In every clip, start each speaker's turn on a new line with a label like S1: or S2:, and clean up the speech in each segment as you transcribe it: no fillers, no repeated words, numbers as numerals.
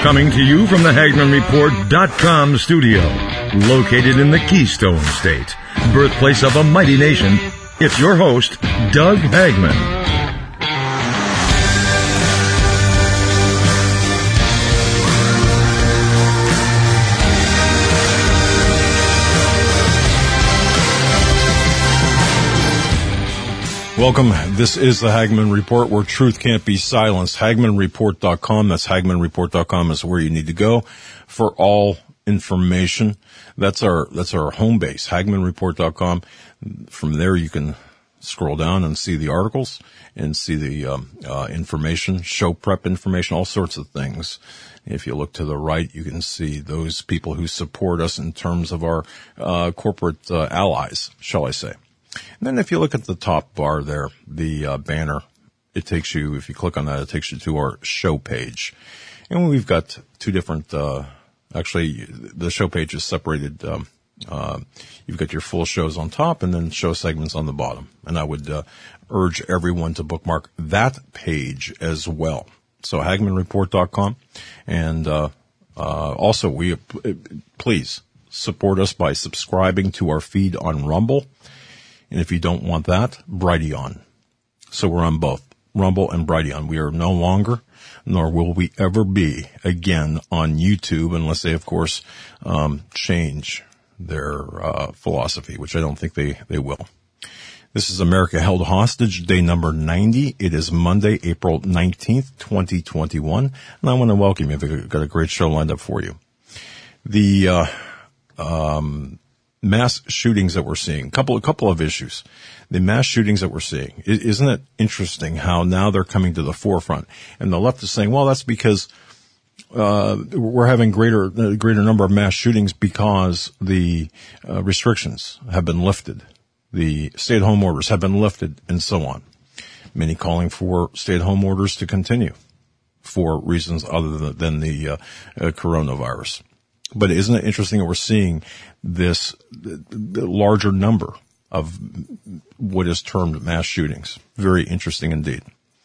S1: Coming to you from the HagmannReport.com studio, located in the Keystone State, birthplace of a mighty nation, it's your host, Doug Hagmann.
S2: Welcome. This is the Hagmann Report, where truth can't be silenced. HagmannReport.com. That's HagmannReport.com is where you need to go for all information. That's our home base, HagmannReport.com. From there, you can scroll down and see the articles and see the information, show prep information, all sorts of things. If you look to the right, you can see those people who support us in terms of our corporate allies, shall I say. And then if you look at the top bar there, the banner, it takes you, if you click on that, it takes you to our show page. And we've got two different, actually, the show page is separated. You've got your full shows on top and then show segments on the bottom. And I would urge everyone to bookmark that page as well. So HagmannReport.com. And also, please support us by subscribing to our feed on Rumble. And if you don't want that, Brighteon. So we're on both Rumble and Brighteon. We are no longer, nor will we ever be again on YouTube, unless they, of course, change their philosophy, which I don't think they will. This is America Held Hostage, day number 90. It is Monday, April 19th, 2021. And I want to welcome you. I've got a great show lined up for you. The mass shootings that we're seeing, couple of issues. The mass shootings that we're seeing, isn't it interesting how now they're coming to the forefront? And the left is saying, well, that's because we're having greater number of mass shootings because the restrictions have been lifted, the stay-at-home orders have been lifted, and so on. Many calling for stay-at-home orders to continue for reasons other than the coronavirus. But isn't it interesting that we're seeing this larger number of what is termed mass shootings? Very interesting indeed.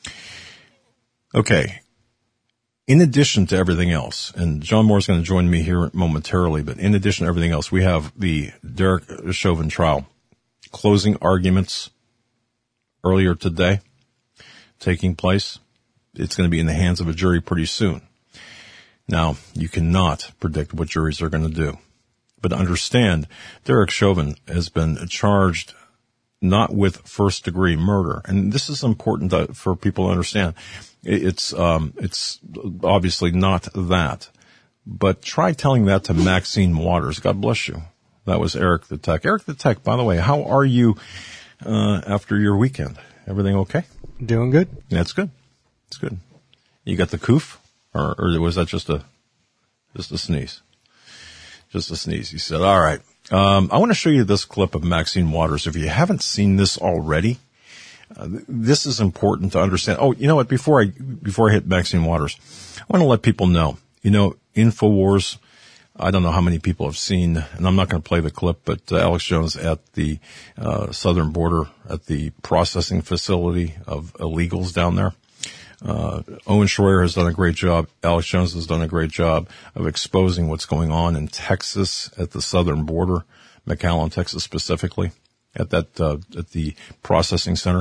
S2: Okay. In addition to everything else, and John Moore is going to join me here momentarily, but in addition to everything else, we have the Derek Chauvin trial closing arguments earlier today taking place. It's going to be in the hands of a jury pretty soon. Now, you cannot predict what juries are going to do. But understand, Derek Chauvin has been charged not with first-degree murder. And this is important for people to understand. It's obviously not that. But try telling that to Maxine Waters. God bless you. That was Eric the Tech. Eric the Tech, by the way, how are you after your weekend? Everything okay?
S3: Doing good.
S2: That's good. It's good. You got the coof? Or was that just a sneeze? Just a sneeze. He said, all right. I want to show you this clip of Maxine Waters. If you haven't seen this already, this is important to understand. Oh, you know what? Before I hit Maxine Waters, I want to let people know, InfoWars, I don't know how many people have seen, and I'm not going to play the clip, but Alex Jones at the southern border at the processing facility of illegals down there. Owen Schroyer has done a great job. Alex Jones has done a great job of exposing what's going on in Texas at the southern border, McAllen, Texas specifically, at the processing center.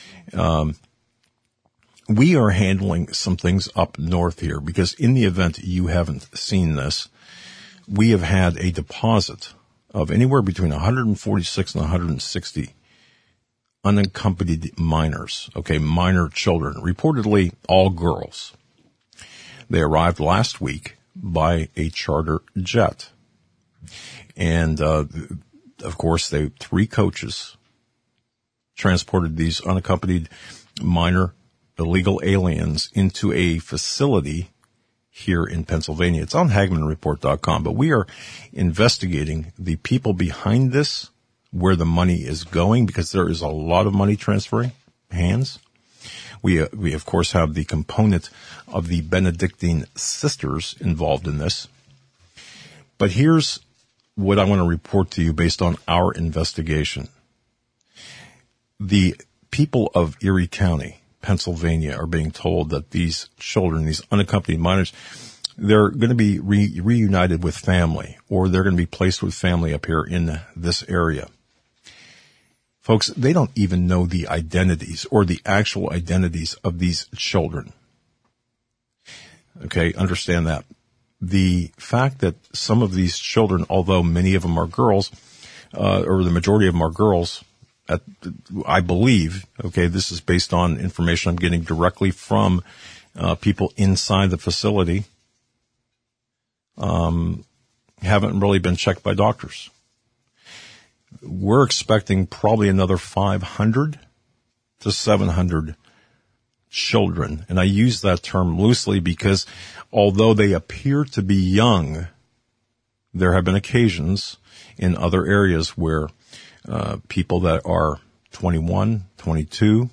S2: We are handling some things up north here because in the event you haven't seen this, we have had a deposit of anywhere between 146 and 160 unaccompanied minors, minor children, reportedly all girls. They arrived last week by a charter jet. And, of course, three coaches transported these unaccompanied minor illegal aliens into a facility here in Pennsylvania. It's on HagmannReport.com, but we are investigating the people behind this, where the money is going, because there is a lot of money transferring hands. We of course have the component of the Benedictine sisters involved in this. But here's what I want to report to you based on our investigation. The people of Erie County, Pennsylvania, are being told that these children, these unaccompanied minors, they're going to be reunited with family, or they're going to be placed with family up here in this area. Folks, they don't even know the identities or the actual identities of these children. Okay, understand that. The fact that some of these children, although many of them are girls, or the majority of them are girls, I believe, okay, this is based on information I'm getting directly from people inside the facility, haven't really been checked by doctors. We're expecting probably another 500 to 700 children. And I use that term loosely because although they appear to be young, there have been occasions in other areas where people that are 21, 22,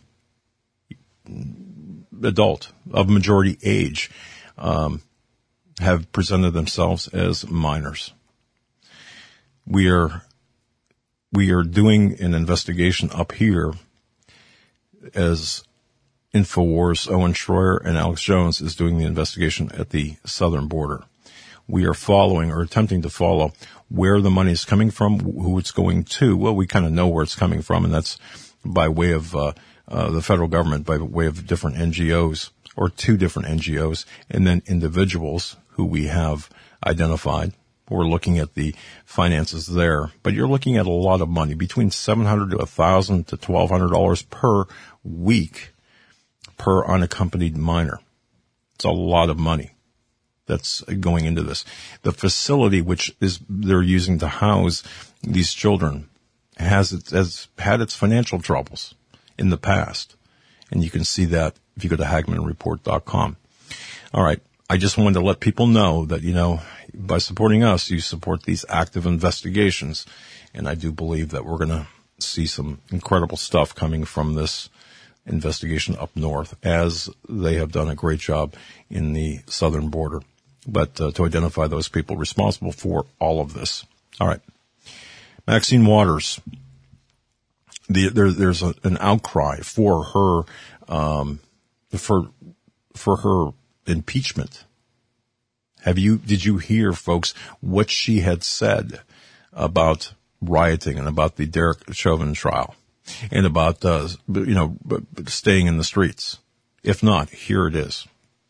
S2: adult, of majority age, have presented themselves as minors. We are doing an investigation up here as InfoWars. Owen Schroyer and Alex Jones is doing the investigation at the southern border. We are following, or attempting to follow, where the money is coming from, who it's going to. Well, we kind of know where it's coming from, and that's by way of the federal government, by way of different NGOs, or 2 different NGOs, and then individuals who we have identified. We're looking at the finances there, but you're looking at a lot of money, between $700 to $1,000 to $1,200 per week per unaccompanied minor. It's a lot of money that's going into this. The facility which they're using to house these children has had its financial troubles in the past, and you can see that if you go to HagmannReport.com. All right. I just wanted to let people know that, by supporting us, you support these active investigations. And I do believe that we're going to see some incredible stuff coming from this investigation up north, as they have done a great job in the southern border. But to identify those people responsible for all of this. All right. Maxine Waters. There's an outcry for her, for her impeachment. Did you hear, folks, what she had said about rioting and about the Derek Chauvin trial and about, staying in the streets? If not, here it is.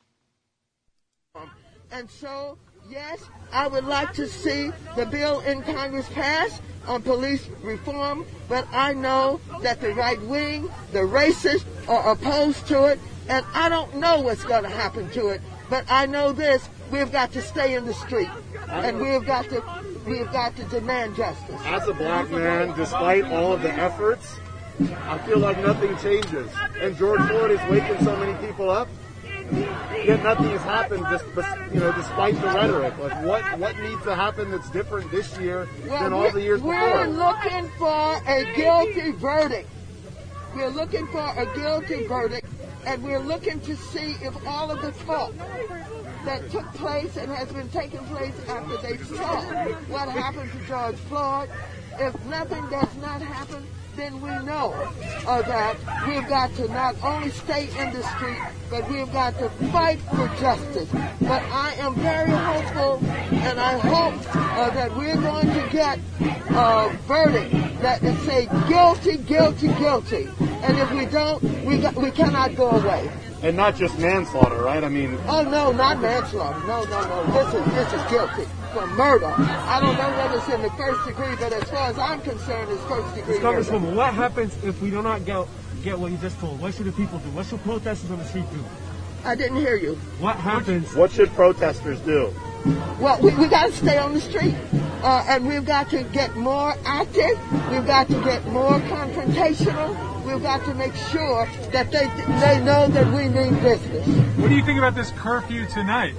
S3: And so, yes, I would like to see the bill in Congress pass on police reform, but I know that the right wing, the racists, are opposed to it, and I don't know what's going to happen to it. But I know this: we've got to stay in the street, and we've got to demand justice.
S4: As a black man, despite all of the efforts, I feel like nothing changes. And George Floyd is waking so many people up, yet nothing has happened. Despite the rhetoric, like what needs to happen that's different this year than all the years before?
S3: We're looking for a guilty verdict. We're looking for a guilty verdict. And we're looking to see if all of the talk that took place and has been taking place after they saw what happened to George Floyd, if nothing does not happen, then we know that we've got to not only stay in the street, but we've got to fight for justice. But I am very hopeful, and I hope that we're going to get a verdict that will say guilty, guilty, guilty. And if we don't, we cannot go away.
S4: And not just manslaughter, right? I mean...
S3: Oh, no, not manslaughter. No. This is guilty. For murder. I don't know whether it's in the first degree, but as far as I'm concerned, it's first degree murder.
S5: Congresswoman, what happens if we do not get what you just told? What should the people do? What should protesters on the street do?
S3: I didn't hear you.
S5: What happens?
S4: What should protesters do?
S3: Well, we got to stay on the street. And we've got to get more active. We've got to get more confrontational. We've got to make sure that they know that we mean business.
S5: What do you think about this curfew tonight?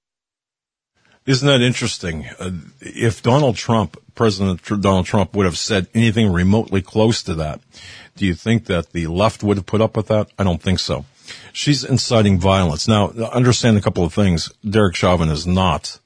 S2: Isn't that interesting? If President Donald Trump would have said anything remotely close to that, do you think that the left would have put up with that? I don't think so. She's inciting violence. Now, understand a couple of things. Derek Chauvin is not,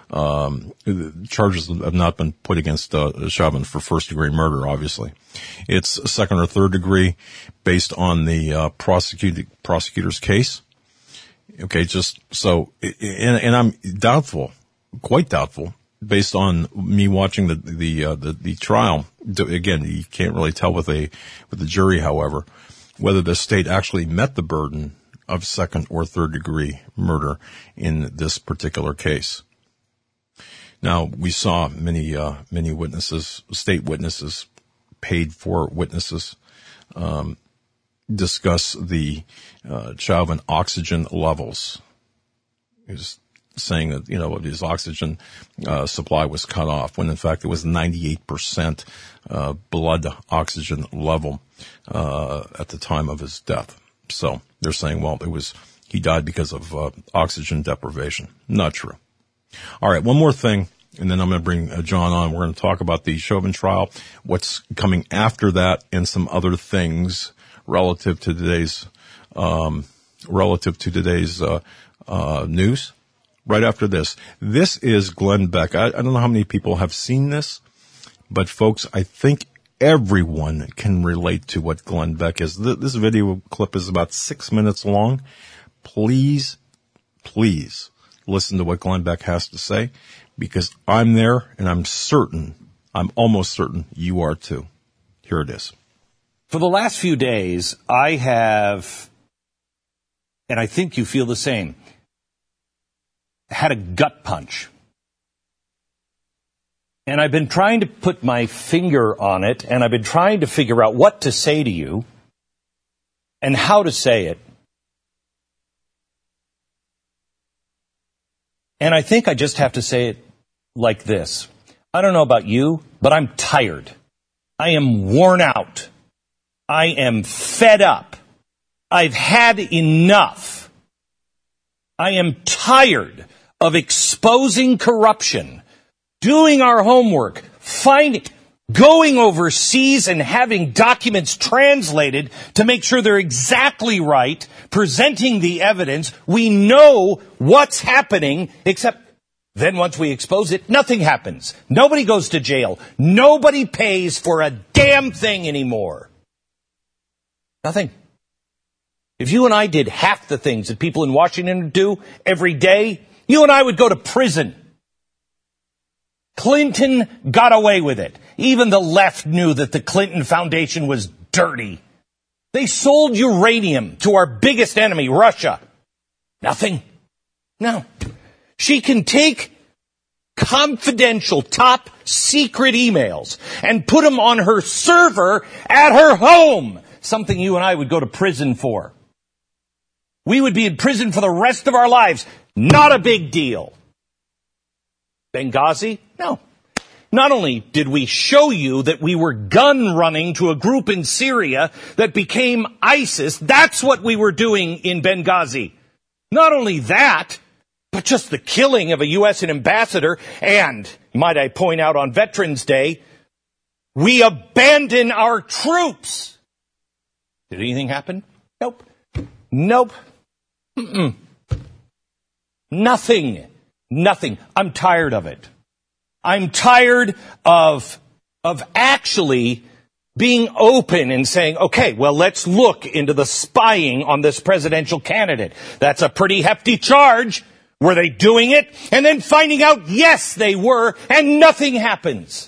S2: charges have not been put against Chauvin for first-degree murder, obviously. It's second or third degree based on the prosecutor's case. Okay, just so, and I'm doubtful, quite doubtful, based on me watching the trial. Again, you can't really tell with the jury, however, whether the state actually met the burden of second or third degree murder in this particular case. Now, we saw many witnesses, state witnesses, paid for witnesses, discuss the Chauvin oxygen levels. He was saying that, his oxygen supply was cut off, when in fact it was 98% blood oxygen level at the time of his death. So they're saying, well, he died because of oxygen deprivation. Not true. All right, one more thing, and then I'm going to bring John on. We're going to talk about the Chauvin trial, what's coming after that, and some other things relative to today's news. Right after this. This is Glenn Beck. I don't know how many people have seen this, but folks, I think everyone can relate to what Glenn Beck is. This video clip is about 6 minutes long. Please listen to what Glenn Beck has to say, because I'm there, and I'm almost certain you are too. Here it is.
S6: For the last few days, I have, and I think you feel the same, had a gut punch. And I've been trying to put my finger on it, and I've been trying to figure out what to say to you and how to say it. And I think I just have to say it like this. I don't know about you, but I'm tired. I am worn out. I am fed up. I've had enough. I am tired of exposing corruption, doing our homework, going overseas and having documents translated to make sure they're exactly right, presenting the evidence. We know what's happening, except then once we expose it, nothing happens. Nobody goes to jail. Nobody pays for a damn thing anymore. Nothing. If you and I did half the things that people in Washington do every day, you and I would go to prison. Clinton got away with it. Even the left knew that the Clinton Foundation was dirty. They sold uranium to our biggest enemy, Russia. Nothing. No. She can take confidential, top secret emails and put them on her server at her home. Something you and I would go to prison for. We would be in prison for the rest of our lives. Not a big deal. Benghazi? No. Not only did we show you that we were gun running to a group in Syria that became ISIS, that's what we were doing in Benghazi. Not only that, but just the killing of a U.S. ambassador, and, might I point out, on Veterans Day, we abandoned our troops. Did anything happen? Nope. Mm-mm. Nothing. I'm tired of it. I'm tired of actually being open and saying, okay, well, let's look into the spying on this presidential candidate. That's a pretty hefty charge. Were they doing it? And then finding out, yes, they were, and nothing happens.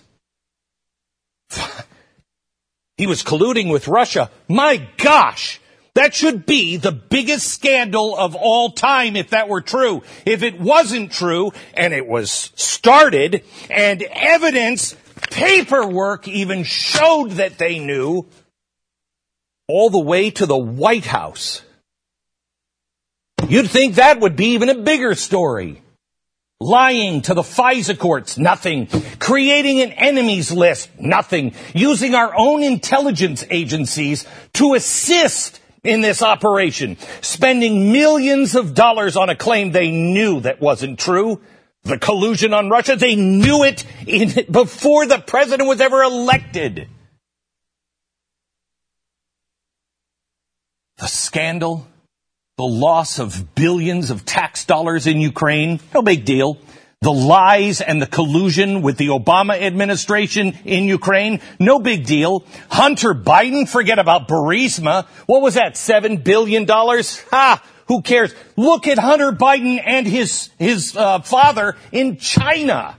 S6: He was colluding with Russia. My gosh, that should be the biggest scandal of all time if that were true. If it wasn't true, and it was started, and evidence, paperwork even showed that they knew, all the way to the White House. You'd think that would be even a bigger story. Lying to the FISA courts, nothing. Creating an enemies list, nothing. Using our own intelligence agencies to assist in this operation. Spending millions of dollars on a claim they knew that wasn't true. The collusion on Russia, they knew it before the president was ever elected. The scandal. The loss of billions of tax dollars in Ukraine, no big deal. The lies and the collusion with the Obama administration in Ukraine, no big deal. Hunter Biden, forget about Burisma. What was that, $7 billion? who cares? Look at Hunter Biden and his father in China.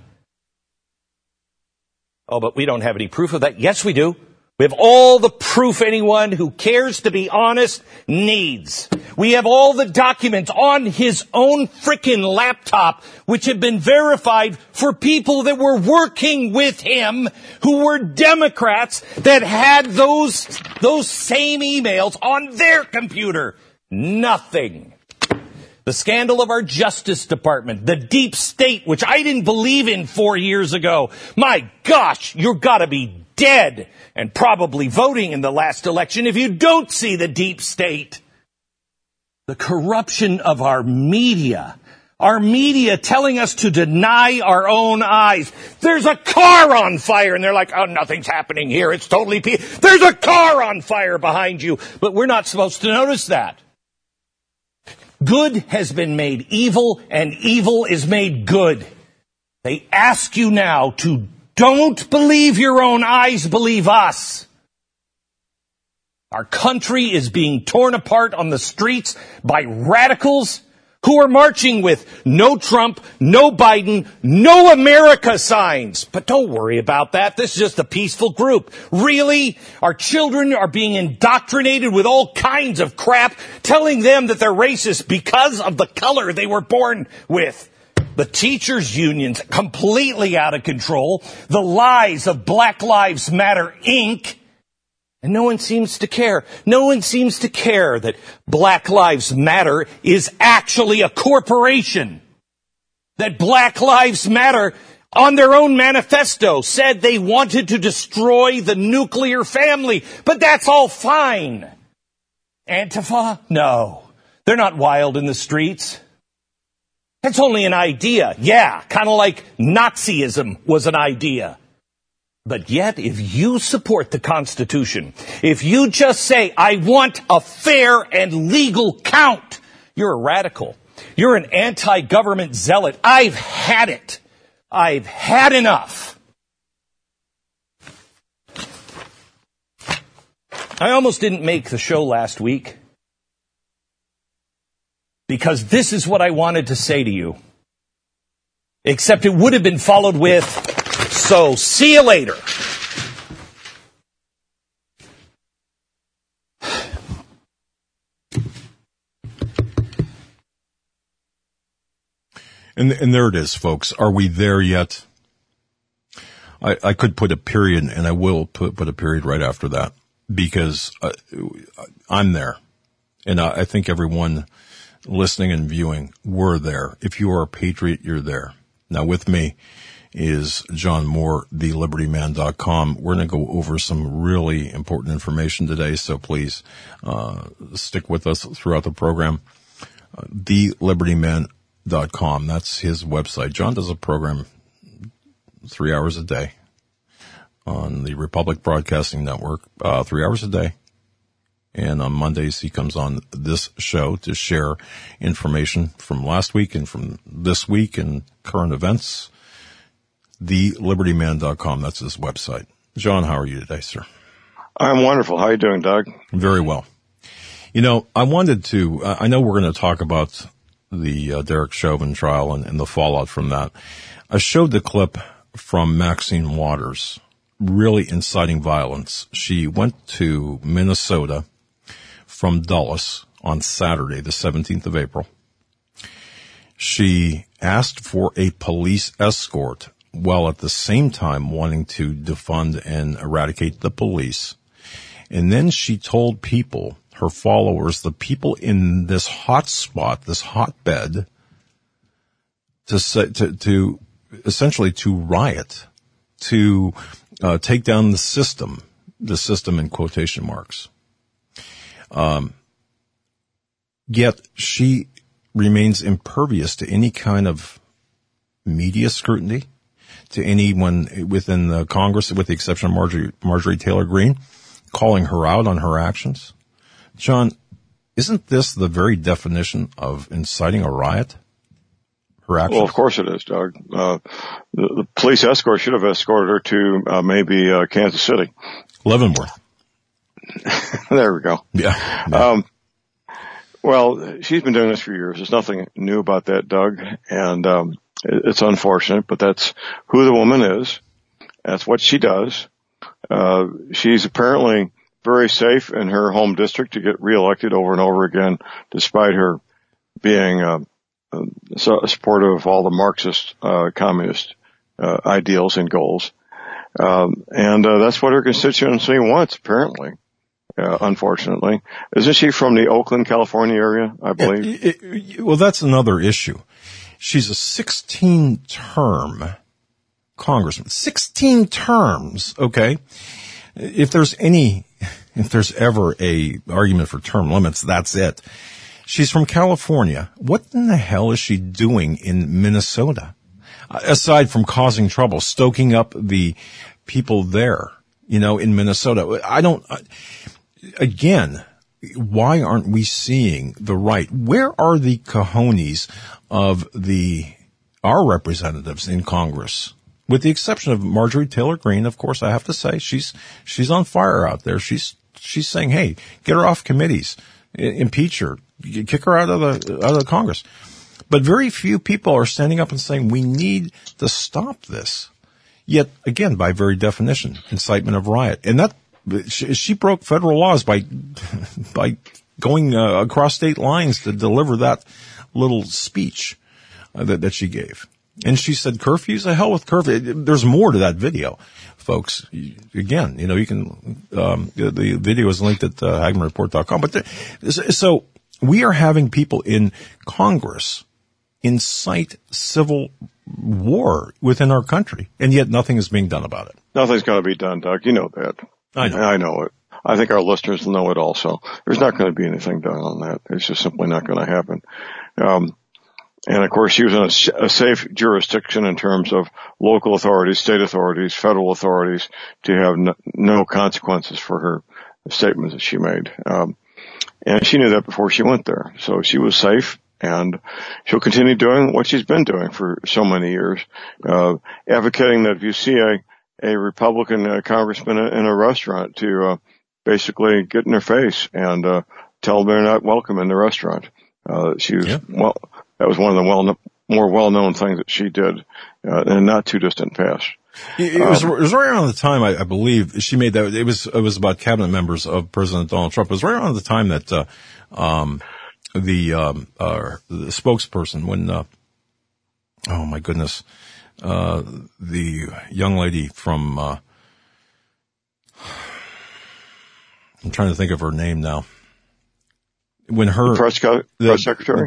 S6: Oh, but we don't have any proof of that. Yes, we do. We have all the proof anyone who cares to be honest needs. We have all the documents on his own frickin' laptop, which have been verified for people that were working with him, who were Democrats that had those same emails on their computer. Nothing. The scandal of our Justice Department, the deep state, which I didn't believe in 4 years ago. My gosh, you've got to be dead and probably voting in the last election if you don't see the deep state. The corruption of our media telling us to deny our own eyes. There's a car on fire, and they're like, oh, nothing's happening here. It's totally peaceful. There's a car on fire behind you, but we're not supposed to notice that. Good has been made evil, and evil is made good. They ask you now to don't believe your own eyes, believe us. Our country is being torn apart on the streets by radicals who are marching with no Trump, no Biden, no America signs. But don't worry about that. This is just a peaceful group. Really? Our children are being indoctrinated with all kinds of crap, telling them that they're racist because of the color they were born with. The teachers' unions completely out of control. The lies of Black Lives Matter, Inc. And no one seems to care. No one seems to care that Black Lives Matter is actually a corporation. That Black Lives Matter, on their own manifesto, said they wanted to destroy the nuclear family. But that's all fine. Antifa? No. They're not wild in the streets. That's only an idea. Yeah, kind of like Nazism was an idea. But yet, if you support the Constitution, if you just say, I want a fair and legal count, you're a radical. You're an anti-government zealot. I've had it. I've had enough. I almost didn't make the show last week, because this is what I wanted to say to you. Except it would have been followed with, so see you later.
S2: And there it is, folks. Are we there yet? I could put a period, and I will put a period right after that, because I'm there. And I think everyone listening and viewing, we're there. If you are a patriot, you're there. Now with me is John Moore, thelibertyman.com. We're going to go over some really important information today, so please stick with us throughout the program. Thelibertyman.com, that's his website. John does a program 3 hours a day on the Republic Broadcasting Network, 3 hours a day. And on Mondays, he comes on this show to share information from last week and from this week and current events. TheLibertyMan.com, that's his website. John, how are you today, sir?
S7: I'm wonderful. How are you doing, Doug?
S2: Very well. You know, I wanted to, I know we're going to talk about the Derek Chauvin trial and the fallout from that. I showed the clip from Maxine Waters, really inciting violence. She went to Minnesota from Dulles on Saturday, the 17th of April. She asked for a police escort while at the same time wanting to defund and eradicate the police. And then she told people, her followers, the people in this hot spot, this hotbed, to essentially to riot, to take down the system in quotation marks. Yet she remains impervious to any kind of media scrutiny, to anyone within the Congress, with the exception of Marjorie Taylor Greene, calling her out on her actions. John, isn't this the very definition of inciting a riot? Her actions?
S7: Well, of course it is, Doug. The police escort should have escorted her to maybe Kansas City.
S2: Leavenworth.
S7: There we go.
S2: Yeah.
S7: Well, she's been doing this for years. There's nothing new about that, Doug, and it's unfortunate, but that's who the woman is. That's what she does. She's apparently very safe in her home district to get reelected over and over again, despite her being supportive of all the Marxist, communist ideals and goals. And that's what her constituency wants, apparently. Unfortunately. Isn't she from the Oakland, California area, I believe?
S2: Well, that's another issue. She's a 16-term congressman. 16 terms, okay? If there's ever a argument for term limits, that's it. She's from California. What in the hell is she doing in Minnesota? Aside from causing trouble, stoking up the people there, in Minnesota. Again, why aren't we seeing the right? Where are the cojones of our representatives in Congress? With the exception of Marjorie Taylor Greene, of course, I have to say she's on fire out there. She's saying, "Hey, get her off committees, impeach her, kick her out of the Congress." But very few people are standing up and saying we need to stop this. Yet again, by very definition, incitement of riot, and that she broke federal laws by going across state lines to deliver that little speech that she gave. And she said, curfews, the hell with curfew. There's more to that video, folks. Again, you can, the video is linked at HagmannReport.com. But so we are having people in Congress incite civil war within our country, and yet nothing is being done about it.
S7: Nothing's going to be done, Doug. You know that. I know it. I think our listeners know it also. There's not going to be anything done on that. It's just simply not going to happen. And of course, she was in a safe jurisdiction in terms of local authorities, state authorities, federal authorities to have no consequences for her statements that she made. And she knew that before she went there. So she was safe, and she'll continue doing what she's been doing for so many years, advocating that if you see a Republican congressman in a restaurant to basically get in their face and tell them they're not welcome in the restaurant. That was one of the more well-known things that she did in a not too distant past.
S2: It was right around the time, I believe, she made that. It was about cabinet members of President Donald Trump. It was right around the time that the spokesperson, when oh my goodness, the young lady from I'm trying to think of her name now. When her
S7: press secretary,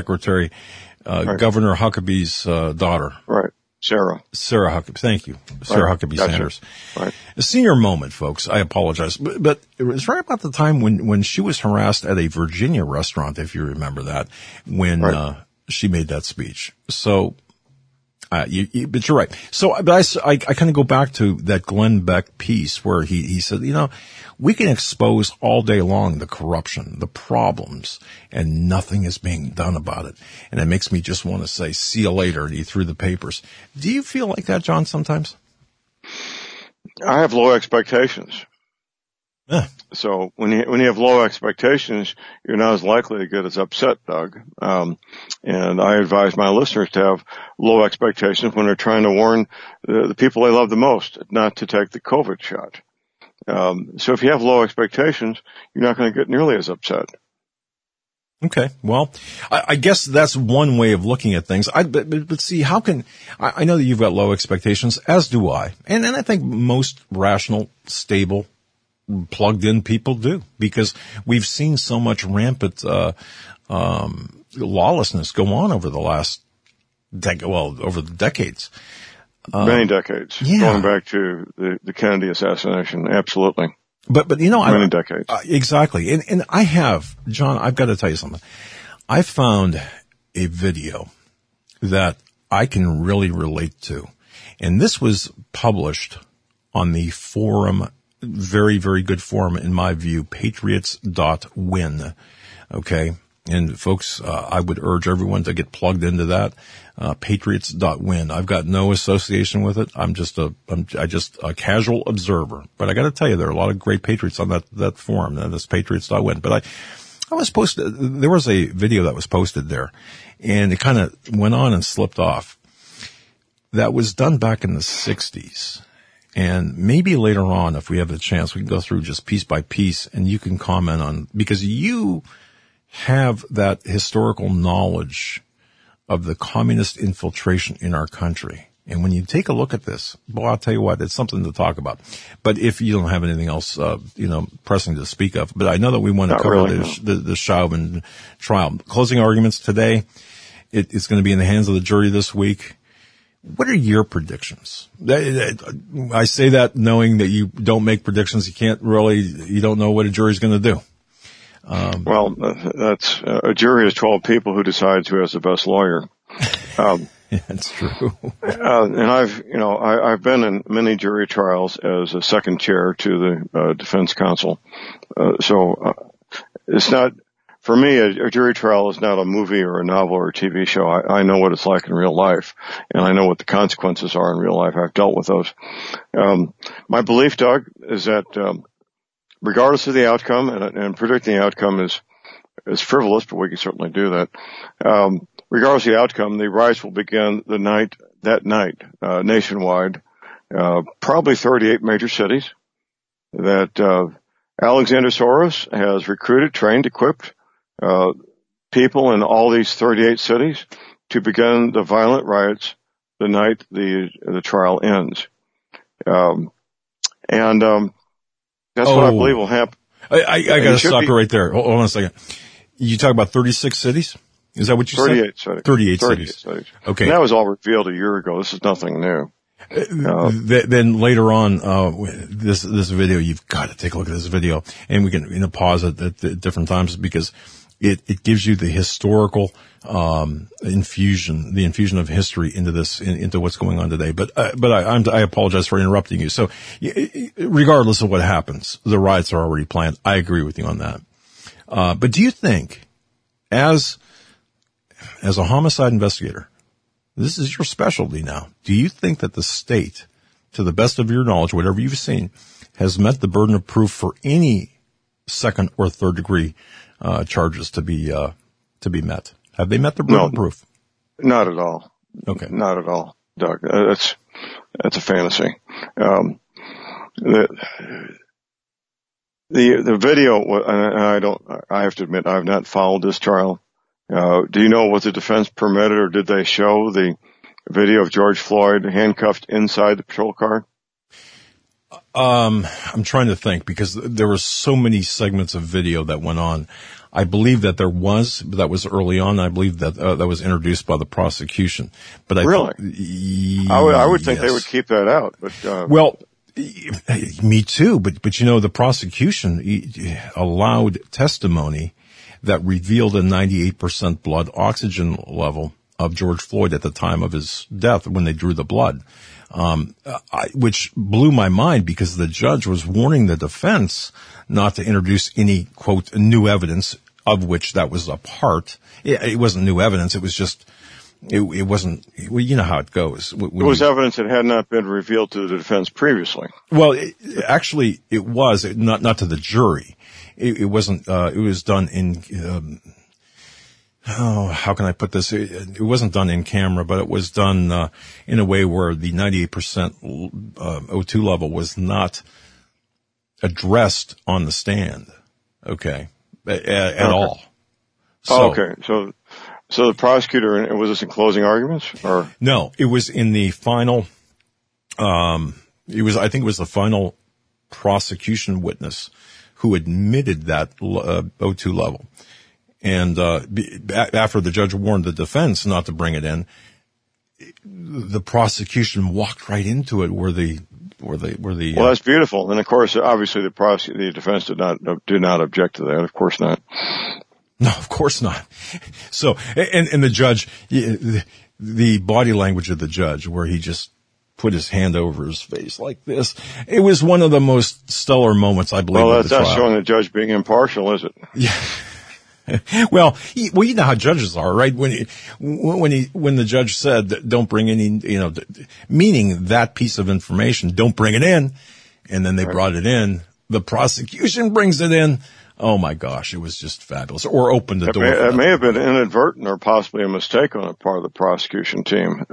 S2: right. Governor Huckabee's daughter,
S7: right, Sarah
S2: Huckabee. Thank you, Sarah Huckabee Sanders.
S7: Right,
S2: a senior moment, folks. I apologize, but it was right about the time when she was harassed at a Virginia restaurant, if you remember that, when she made that speech. So. But you're right. So, but I kind of go back to that Glenn Beck piece where he said, we can expose all day long the corruption, the problems, and nothing is being done about it. And it makes me just want to say, see you later. And he threw the papers. Do you feel like that, John, sometimes?
S7: I have low expectations.
S2: Yeah.
S7: So when you have low expectations, you're not as likely to get as upset, Doug. And I advise my listeners to have low expectations when they're trying to warn the people they love the most not to take the COVID shot. So if you have low expectations, you're not going to get nearly as upset.
S2: Okay. Well, I guess that's one way of looking at things. But see, how can, I know that you've got low expectations, as do I. And I think most rational, stable, plugged in people do, because we've seen so much rampant lawlessness go on over the last over the decades.
S7: Many decades.
S2: Yeah.
S7: Going back to the Kennedy assassination. Absolutely.
S2: But
S7: many decades.
S2: Exactly. And I have, John, I've got to tell you something. I found a video that I can really relate to. And this was published on the forum, very, very good forum, in my view, patriots.win. Okay. And folks, I would urge everyone to get plugged into that, patriots.win. I've got no association with it. I'm just a casual observer. But I got to tell you, there are a lot of great patriots on that forum. That's patriots.win. But there was a video that was posted there, and it kind of went on and slipped off. That was done back in the 60s. And maybe later on, if we have the chance, we can go through just piece by piece, and you can comment on, because you have that historical knowledge of the communist infiltration in our country. And when you take a look at this, well, I'll tell you what, it's something to talk about. But if you don't have anything else, pressing to speak of, but I know that we want to cover the Chauvin trial. Closing arguments today. It's going to be in the hands of the jury this week. What are your predictions? I say that knowing that you don't make predictions. You don't know what a jury's going to do.
S7: That's a jury is 12 people who decides who has the best lawyer.
S2: That's true.
S7: And I've been in many jury trials as a second chair to the defense counsel. So it's not, for me, a jury trial is not a movie or a novel or a TV show. I know what it's like in real life, and I know what the consequences are in real life. I've dealt with those. My belief, Doug, is that regardless of the outcome, and predicting the outcome is frivolous, but we can certainly do that. Regardless of the outcome, the riots will begin that night, nationwide, probably 38 major cities, that Alexander Soros has recruited, trained, equipped people in all these 38 cities to begin the violent riots the night the trial ends. That's what I believe will happen.
S2: I got to stop you right there. Hold on a second. You talk about 36 cities? Is that what you said? 38 cities. Okay.
S7: And that was all revealed a year ago. This is nothing new.
S2: Then later on, this video, you've got to take a look at this video, and we can pause it at different times, because it gives you the historical infusion of history into this, into what's going on today. But I apologize for interrupting you. So regardless of what happens, the riots are already planned. I agree with you on that. But do you think, as a homicide investigator, this is your specialty now, do you think that the state, to the best of your knowledge, whatever you've seen, has met the burden of proof for any second or third degree charges to be met? Have they met the burden of proof?
S7: Not at all.
S2: Okay.
S7: Not at all, Doug. That's a fantasy. The video, and I have to admit, I have not followed this trial. Do you know what the defense permitted, or did they show the video of George Floyd handcuffed inside the patrol car?
S2: I'm trying to think, because there were so many segments of video that went on. I believe that that was early on. I believe that that was introduced by the prosecution. But
S7: I would think they would keep that out. But
S2: well, me too. But the prosecution allowed testimony that revealed a 98% blood oxygen level of George Floyd at the time of his death when they drew the blood, which blew my mind, because the judge was warning the defense not to introduce any, quote, new evidence, of which that was a part. It wasn't new evidence. It was just, it wasn't, well, you know how it goes.
S7: It was evidence that had not been revealed to the defense previously.
S2: Well, it was, not to the jury. It wasn't, it was done in, how can I put this? It wasn't done in camera, but it was done, in a way where the 98% O2 level was not addressed on the stand. Okay. At all. So,
S7: okay. So the prosecutor, was this in closing arguments, or?
S2: No, it was in the final, I think it was the final prosecution witness who admitted that O2 level. And after the judge warned the defense not to bring it in, the prosecution walked right into it where the
S7: Well, that's beautiful. And of course, obviously the defense did not object to that. Of course not.
S2: No, of course not. So, and the judge, the body language of the judge, where he just put his hand over his face like this. It was one of the most stellar moments, I believe.
S7: Well, that's not showing the judge being impartial, is it?
S2: Yeah. Well, you know how judges are, right? When the judge said, don't bring any, meaning that piece of information, don't bring it in. And then they brought it in. The prosecution brings it in. Oh my gosh, it was just fabulous. Or opened the door.
S7: It may have been inadvertent or possibly a mistake on the part of the prosecution team.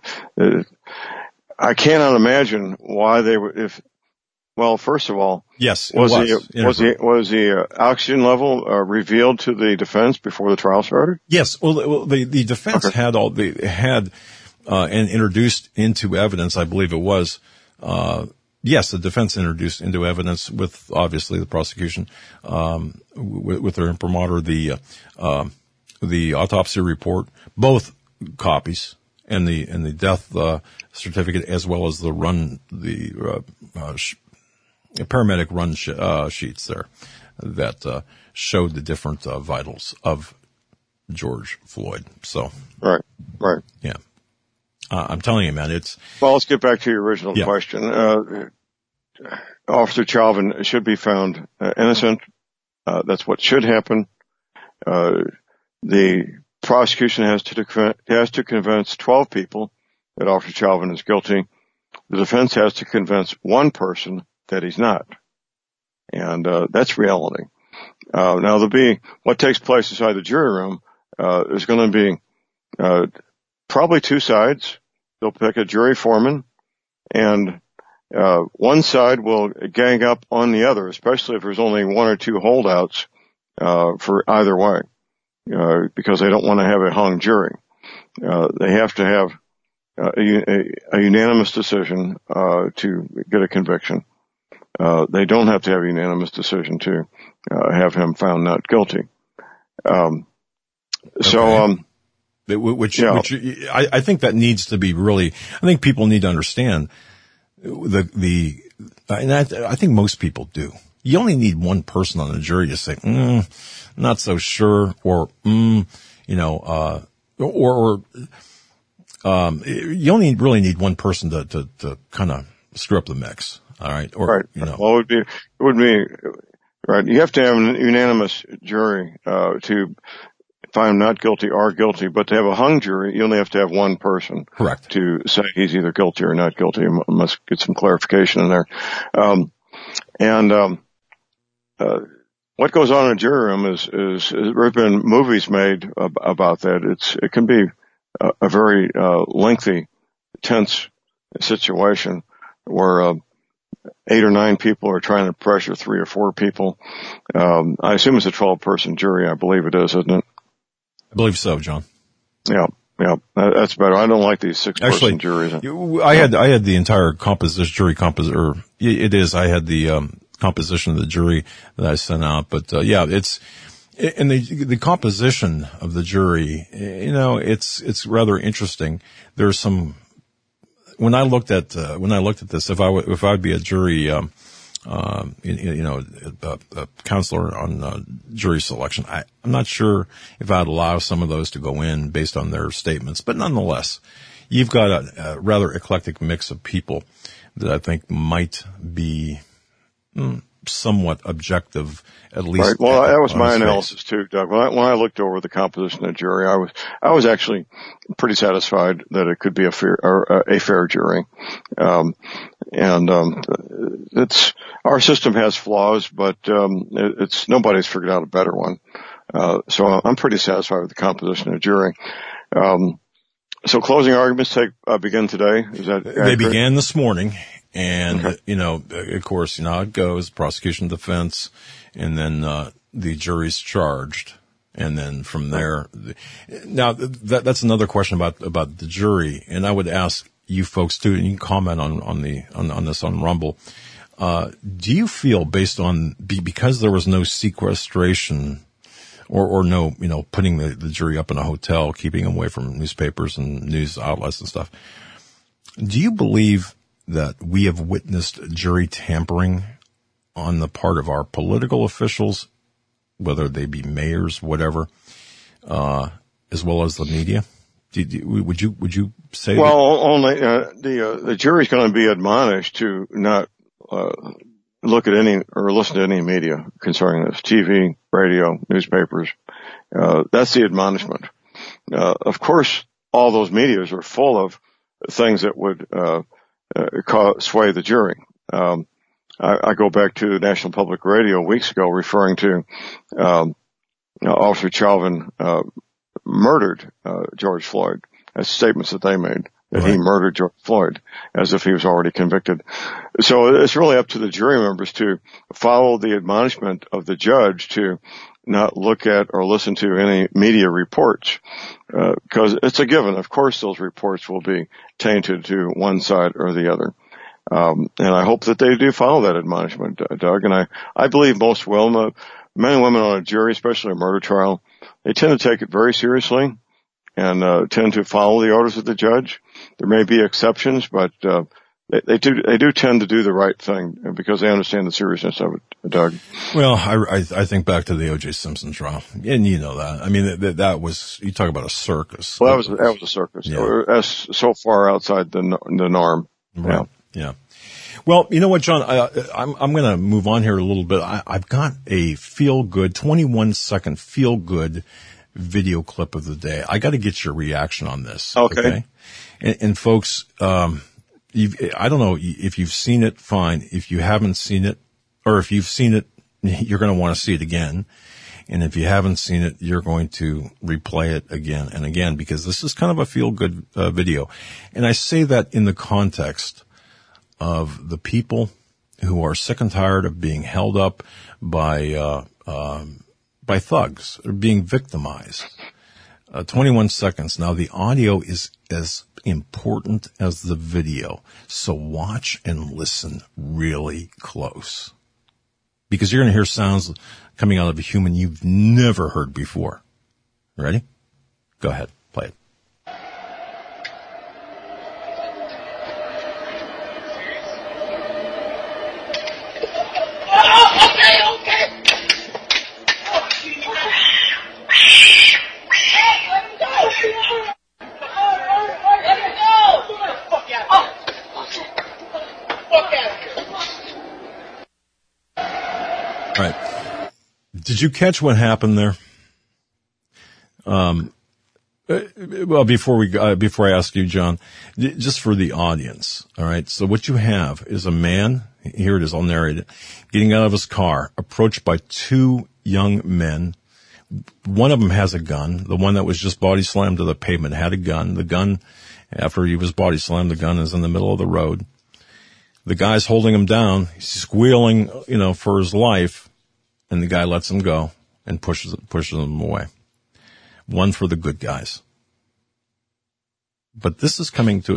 S7: I cannot imagine why they would, well, first of all,
S2: yes,
S7: was the oxygen level revealed to the defense before the trial started?
S2: Yes. Well, the defense had and introduced into evidence, I believe it was, yes, the defense introduced into evidence with obviously the prosecution, with their imprimatur, the autopsy report, both copies, and the death certificate, as well as the paramedic run sheets there that showed the different vitals of George Floyd. So
S7: right,
S2: yeah. I'm telling you, man,
S7: well, let's get back to your original question. Officer Chauvin should be found innocent. That's what should happen. The prosecution has to convince 12 people that Officer Chauvin is guilty. The defense has to convince one person that he's not. And that's reality. Now, what takes place inside the jury room, there's going to be probably two sides. They'll pick a jury foreman, and one side will gang up on the other, especially if there's only one or two holdouts for either way, because they don't want to have a hung jury. They have to have a unanimous decision to get a conviction. They don't have to have a unanimous decision to have him found not guilty.
S2: Okay.
S7: So,
S2: which I think that needs to be really, I think people need to understand and I think most people do. You only need one person on the jury to say, not so sure, or, you only really need one person to kind of screw up the mix. All right. Or,
S7: right. Well, it would be, right. You have to have a unanimous jury, to find him not guilty or guilty, but to have a hung jury, you only have to have one person.
S2: Correct.
S7: To say he's either guilty or not guilty. You must get some clarification in there. What goes on in a jury room is there have been movies made about that. It can be a very, lengthy, tense situation where, 8 or 9 people are trying to pressure 3 or 4 people. I assume it's a 12-person jury. I believe it is, isn't it?
S2: I believe so, John.
S7: Yeah, that's better. I don't like these 6-person juries.
S2: I had the entire jury composition, I had the, composition of the jury that I sent out, but, and the composition of the jury, it's rather interesting. There's some, when I looked at this, if I'd be a jury, a counselor on jury selection, I'm not sure if I'd allow some of those to go in based on their statements, but nonetheless, you've got a rather eclectic mix of people that I think might be somewhat objective, at least. Right.
S7: Well, that was my analysis too, Doug. When I looked over the composition of the jury, I was actually pretty satisfied that it could be a fair jury. Our system has flaws, but nobody's figured out a better one. So I'm pretty satisfied with the composition of the jury. So closing arguments begin today. Is that accurate?
S2: They began this morning. And, of course, how it goes, prosecution, defense, and then, the jury's charged. And then from there, now that's another question about the jury. And I would ask you folks too, and you can comment on this on Rumble. Do you feel because there was no sequestration or no, putting the jury up in a hotel, keeping them away from newspapers and news outlets and stuff, do you believe that we have witnessed jury tampering on the part of our political officials, whether they be mayors, whatever, as well as the media? Would you say?
S7: Well, only the jury's going to be admonished to not look at any or listen to any media concerning this: TV, radio, newspapers. That's the admonishment. Of course, all those medias are full of things that would sway the jury. I go back to National Public Radio weeks ago referring to Officer Chauvin murdered George Floyd, as statements that they made, that he murdered George Floyd, as if he was already convicted. So it's really up to the jury members to follow the admonishment of the judge to not look at or listen to any media reports, because it's a given. Of course, those reports will be tainted to one side or the other. And I hope that they do follow that admonishment, Doug. And I believe most will. Men and women on a jury, especially a murder trial, they tend to take it very seriously and tend to follow the orders of the judge. There may be exceptions, but they do tend to do the right thing because they understand the seriousness of it, Doug.
S2: Well, I think back to the O.J. Simpson trial, and you know that. I mean, that was, you talk about a circus.
S7: Well, that was a circus.
S2: Yeah.
S7: That's so far outside the norm.
S2: Right. Yeah. Well, you know what, John? I'm going to move on here a little bit. I've got a 21-second feel-good video clip of the day. I got to get your reaction on this. Okay. And folks, I don't know if you've seen it, fine. If you haven't seen it, or if you've seen it, you're going to want to see it again. And if you haven't seen it, you're going to replay it again and again, because this is kind of a feel-good video. And I say that in the context of the people who are sick and tired of being held up by thugs, or being victimized. 21 seconds. Now, the audio is as important as the video, so watch and listen really close, because you're going to hear sounds coming out of a human you've never heard before. Ready? Go ahead. Play it. Did you catch what happened there? Well, before I ask you, John, just for the audience, all right? So what you have is a man, here it is, I'll narrate it, getting out of his car, approached by two young men. One of them has a gun. The one that was just body slammed to the pavement had a gun. The gun, after he was body slammed, the gun is in the middle of the road. The guy's holding him down. He's squealing, for his life. And the guy lets him go and pushes them away. One for the good guys. But this is coming to,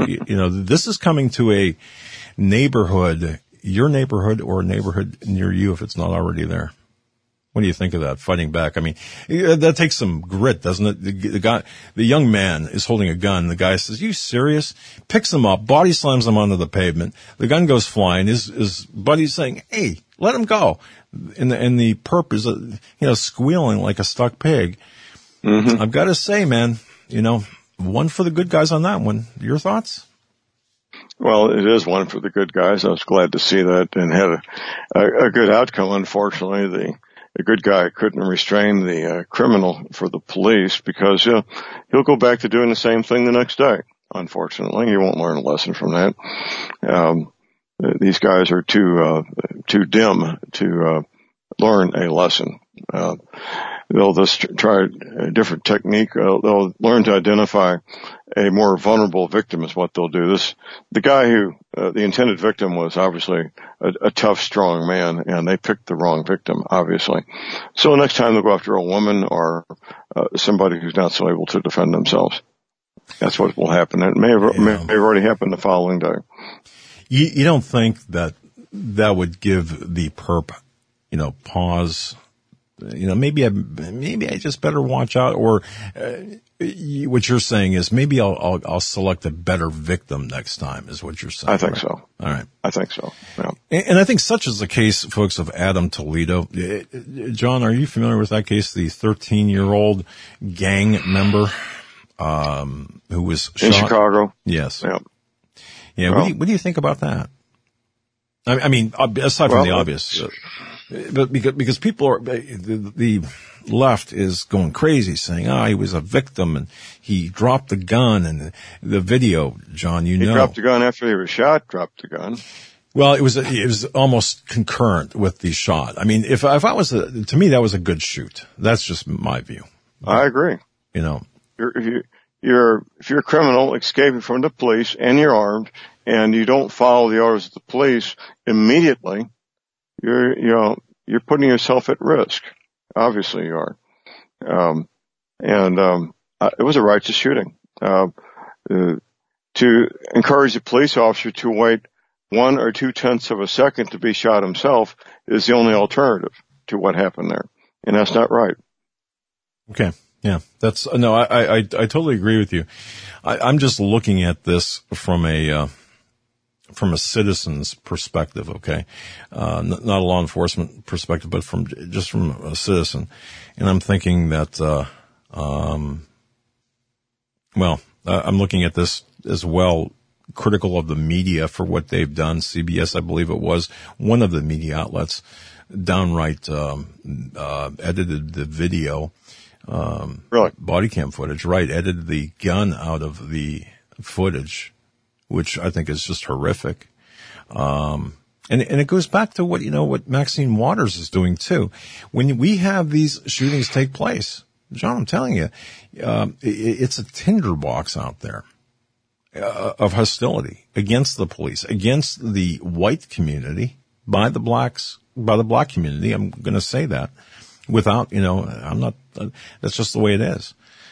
S2: a neighborhood, your neighborhood, or a neighborhood near you if it's not already there. What do you think of that, fighting back? I mean, that takes some grit, doesn't it? The young man is holding a gun. The guy says, "You serious?" Picks him up, body slams him onto the pavement. The gun goes flying. His buddy's saying, "Hey, let him go." And the perp is, squealing like a stuck pig. Mm-hmm. I've got to say, man, one for the good guys on that one. Your thoughts?
S7: Well, it is one for the good guys. I was glad to see that and had a good outcome. Unfortunately, the good guy couldn't restrain the criminal for the police, because he'll go back to doing the same thing the next day. Unfortunately, he won't learn a lesson from that. These guys are too dim to learn a lesson. They'll just try a different technique. They'll learn to identify a more vulnerable victim is what they'll do. The guy who, the intended victim was obviously a tough, strong man, and they picked the wrong victim, obviously. So next time they'll go after a woman or somebody who's not so able to defend themselves. That's what will happen. It may have already happened the following day.
S2: You don't think that would give the perp, pause? Maybe I just better watch out. Or what you're saying is maybe I'll select a better victim next time. Is what you're saying?
S7: I think so.
S2: All right,
S7: I think so. Yeah.
S2: And I think such is the case, folks, of Adam Toledo. John, are you familiar with that case? The 13-year-old gang member who was shot
S7: in Chicago.
S2: Yes.
S7: Yeah.
S2: Yeah, well, what do you think about that? I mean, aside from the obvious, but because people are, the left is going crazy saying, he was a victim and he dropped the gun, and the video, John,
S7: he dropped the gun after he was shot, dropped the gun.
S2: Well, it was almost concurrent with the shot. I mean, if I was, to me, that was a good shoot. That's just my view.
S7: I agree.
S2: You know,
S7: if you're a criminal escaping from the police and you're armed and you don't follow the orders of the police immediately, you're putting yourself at risk. Obviously you are. It was a righteous shooting. To encourage the police officer to wait 1 or 2/10 of a second to be shot himself is the only alternative to what happened there. And that's not right.
S2: Okay. Yeah. I totally agree with you. I'm just looking at this from a citizen's perspective. Okay. Not a law enforcement perspective, but from a citizen. And I'm thinking that, I'm looking at this as well, critical of the media for what they've done. CBS, I believe it was, one of the media outlets, downright edited the video,
S7: really?
S2: Body cam footage, right? Edited the gun out of the footage, which I think is just horrific. And it goes back to what Maxine Waters is doing too. When we have these shootings take place, John, I'm telling you, it's a tinderbox out there of hostility against the police, against the white community, by the black community. I'm going to say that without, I'm not, that's just the way it is.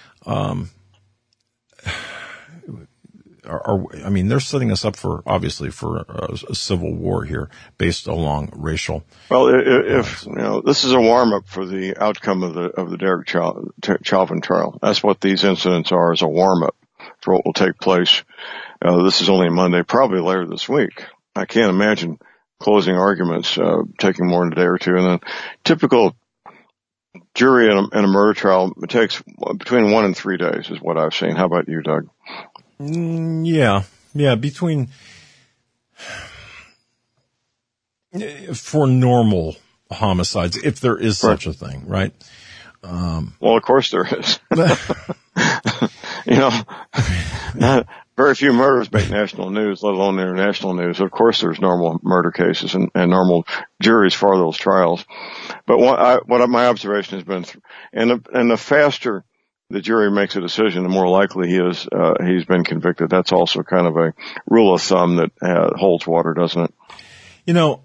S2: They're setting us up obviously for a civil war here based along racial.
S7: Well, this is a warm up for the outcome of the Derek Chauvin trial. That's what these incidents are, is a warm up for what will take place. This is only Monday, probably later this week. I can't imagine closing arguments taking more than a day or two. And then typical jury in a murder trial, it takes between 1 and 3 days is what I've seen. How about you, Doug?
S2: Yeah, for normal homicides, if there is such a thing, right?
S7: Well, of course there is. Very few murders make national news, let alone international news. Of course there's normal murder cases and normal juries for those trials. But what my observation has been, and the faster the jury makes a decision, the more likely he's been convicted. That's also kind of a rule of thumb that holds water, doesn't it?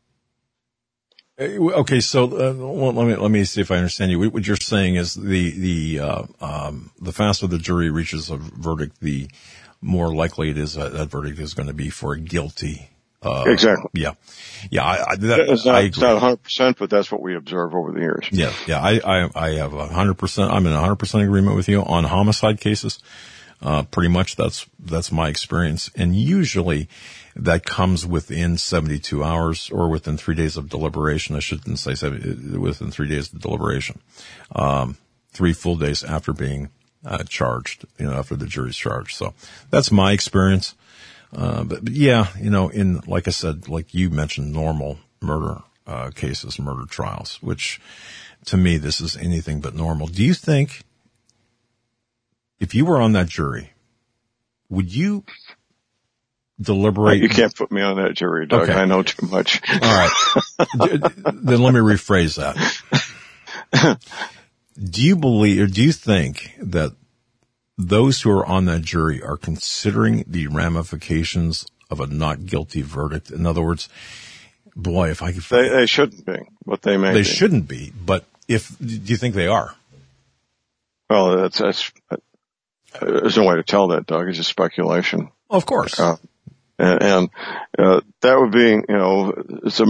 S2: Okay, so let me see if I understand you. What you're saying is the faster the jury reaches a verdict, the more likely it is that verdict is going to be for a guilty.
S7: Exactly.
S2: Yeah.
S7: It's not 100%, but that's what we observe over the years.
S2: Yeah. I have 100%. I'm in 100% agreement with you on homicide cases. Pretty much that's my experience. And usually that comes within 72 hours or within 3 days of deliberation. I shouldn't say within 3 days of deliberation. 3 full days after being charged, after the jury's charged. So that's my experience. But yeah, in, like I said, like you mentioned, normal murder cases, murder trials, which to me, this is anything but normal. Do you think if you were on that jury, would you deliberate?
S7: You can't put me on that jury, Doug. Okay. I know too much.
S2: All right. Then let me rephrase that. Do you think that those who are on that jury are considering the ramifications of a not guilty verdict? In other words, boy, if I could...
S7: They shouldn't be, but they may be.
S2: They shouldn't be, but do you think they are?
S7: Well, that's there's no way to tell that, Doug. It's just speculation.
S2: Of course.
S7: And that would be, it's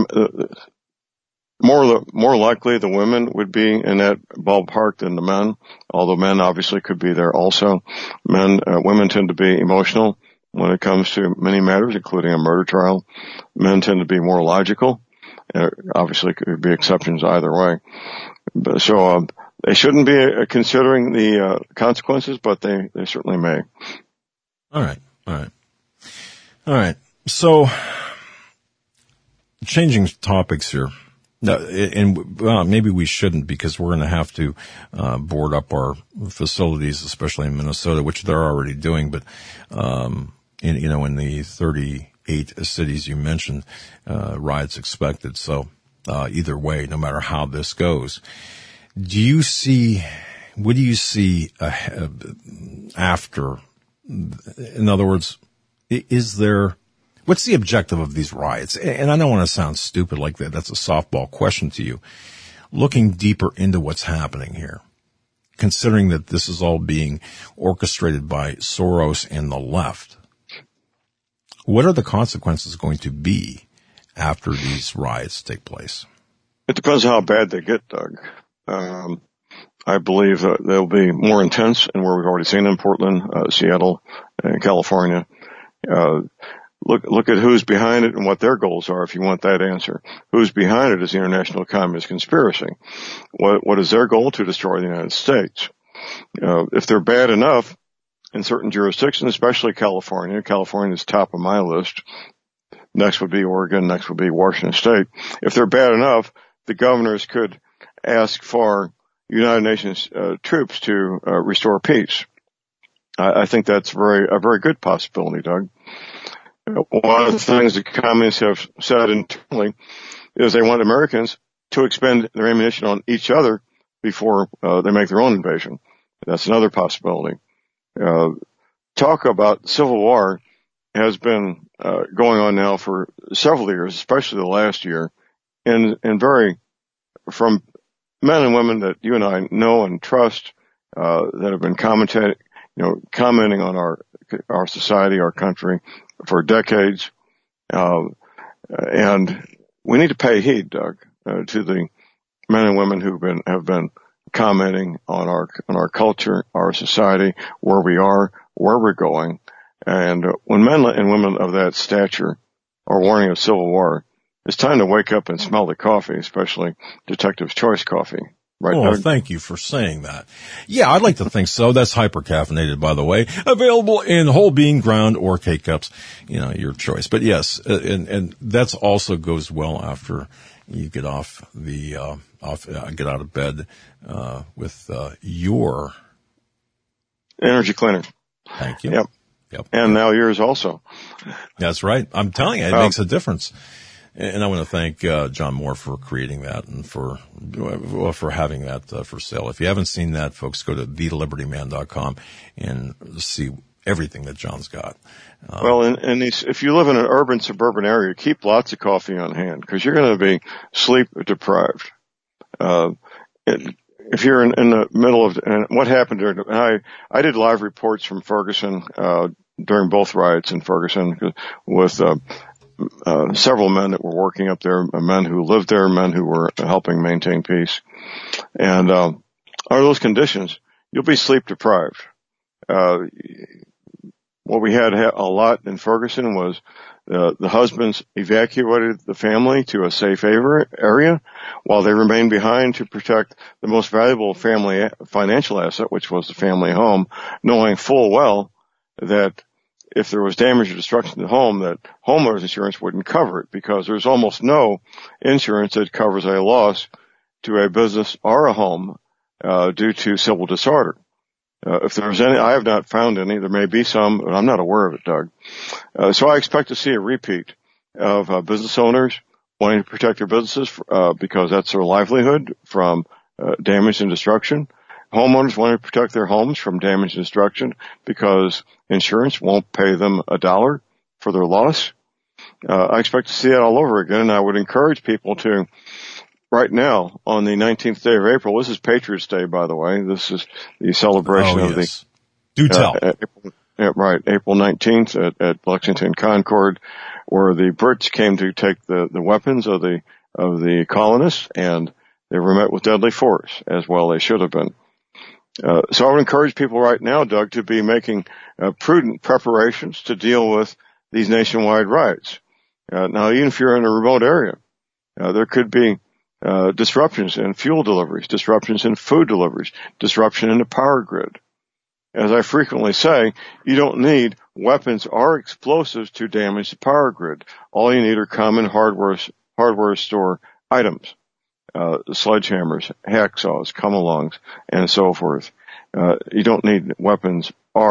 S7: more likely the women would be in that ballpark than the men, although men obviously could be there also. Women tend to be emotional when it comes to many matters, including a murder trial. Men tend to be more logical. Obviously could be exceptions either way. So, they shouldn't be considering the consequences, but they certainly may.
S2: All right. So, changing topics here. Maybe we shouldn't, because we're going to have to board up our facilities, especially in Minnesota, which they're already doing. But in the 38 8 cities you mentioned, riots expected. So, either way, no matter how this goes, what do you see after? In other words, what's the objective of these riots? And I don't want to sound stupid like that. That's a softball question to you. Looking deeper into what's happening here, considering that this is all being orchestrated by Soros and the left, what are the consequences going to be after these riots take place?
S7: It depends on how bad they get, Doug. I believe they'll be more intense, and where we've already seen in Portland, Seattle, and California. Look at who's behind it and what their goals are, if you want that answer. Who's behind it is the International Communist Conspiracy. What is their goal? To destroy the United States. If they're bad enough in certain jurisdictions, especially California is top of my list. Next would be Oregon. Next would be Washington State. If they're bad enough, the governors could ask for United Nations troops to restore peace. I think that's a very good possibility, Doug. One of the things the communists have said internally is they want Americans to expend their ammunition on each other before they make their own invasion. That's another possibility. Talk about civil war has been going on now for several years, especially the last year, and from men and women that you and I know and trust, that have been commenting on our society, our country for decades. And we need to pay heed, Doug, to the men and women who have been commenting on our culture, our society, where we are, where we're going. And when men and women of that stature are warning of civil war, it's time to wake up and smell the coffee, especially Detective's Choice coffee. Right,
S2: oh,
S7: Doug?
S2: Thank you for saying that. Yeah, I'd like to think so. That's hyper-caffeinated, by the way. Available in whole bean, ground, or K-Cups. Your choice. But yes, and that's also goes well after you get get out of bed, with, your
S7: Energy Cleaner.
S2: Thank you.
S7: Yep. And now yours also.
S2: That's right. I'm telling you, it makes a difference. And I want to thank John Moore for creating that and for having that for sale. If you haven't seen that, folks, go to thelibertyman.com and see everything that John's got. If you live in an urban, suburban area, keep lots of coffee on hand because you're going to be sleep deprived. If you're in the middle of, and what happened during, I did live reports from Ferguson, during both riots in Ferguson with, several men that were working up there, men who lived there, men who were helping maintain peace. And, under those conditions, you'll be sleep deprived. What we had a lot in Ferguson was, the husbands evacuated the family to a safe area while they remained behind to protect the most valuable family financial asset, which was the family home, knowing full well that if there was damage or destruction to the home, that homeowners insurance wouldn't cover it because there's almost no insurance that covers a loss to a business or a home, due to civil disorder. If there's any, I have not found any. There may be some, but I'm not aware of it, Doug. So I expect to see a repeat of business owners wanting to protect their businesses because that's their livelihood from damage and destruction. Homeowners want to protect their homes from damage and destruction because insurance won't pay them $1 for their loss. I expect to see that all over again, and I would encourage people to, right now, on the 19th day of April, this is Patriots Day, by the way. This is the celebration of the... Do tell.
S7: April 19th at Lexington Concord, where the Brits came to take the weapons of the colonists, and they were met with deadly force, as well they should have been. So I would encourage people right now, Doug, to be making prudent preparations to deal with these nationwide riots. Now, even if you're in a remote area, there could be disruptions in fuel deliveries, disruptions in food deliveries, disruption in the power grid. As I frequently say, you don't need weapons or explosives to damage the power grid. All you need are common hardware store items. Sledgehammers, hacksaws, come-alongs, and so forth. You don't need weapons or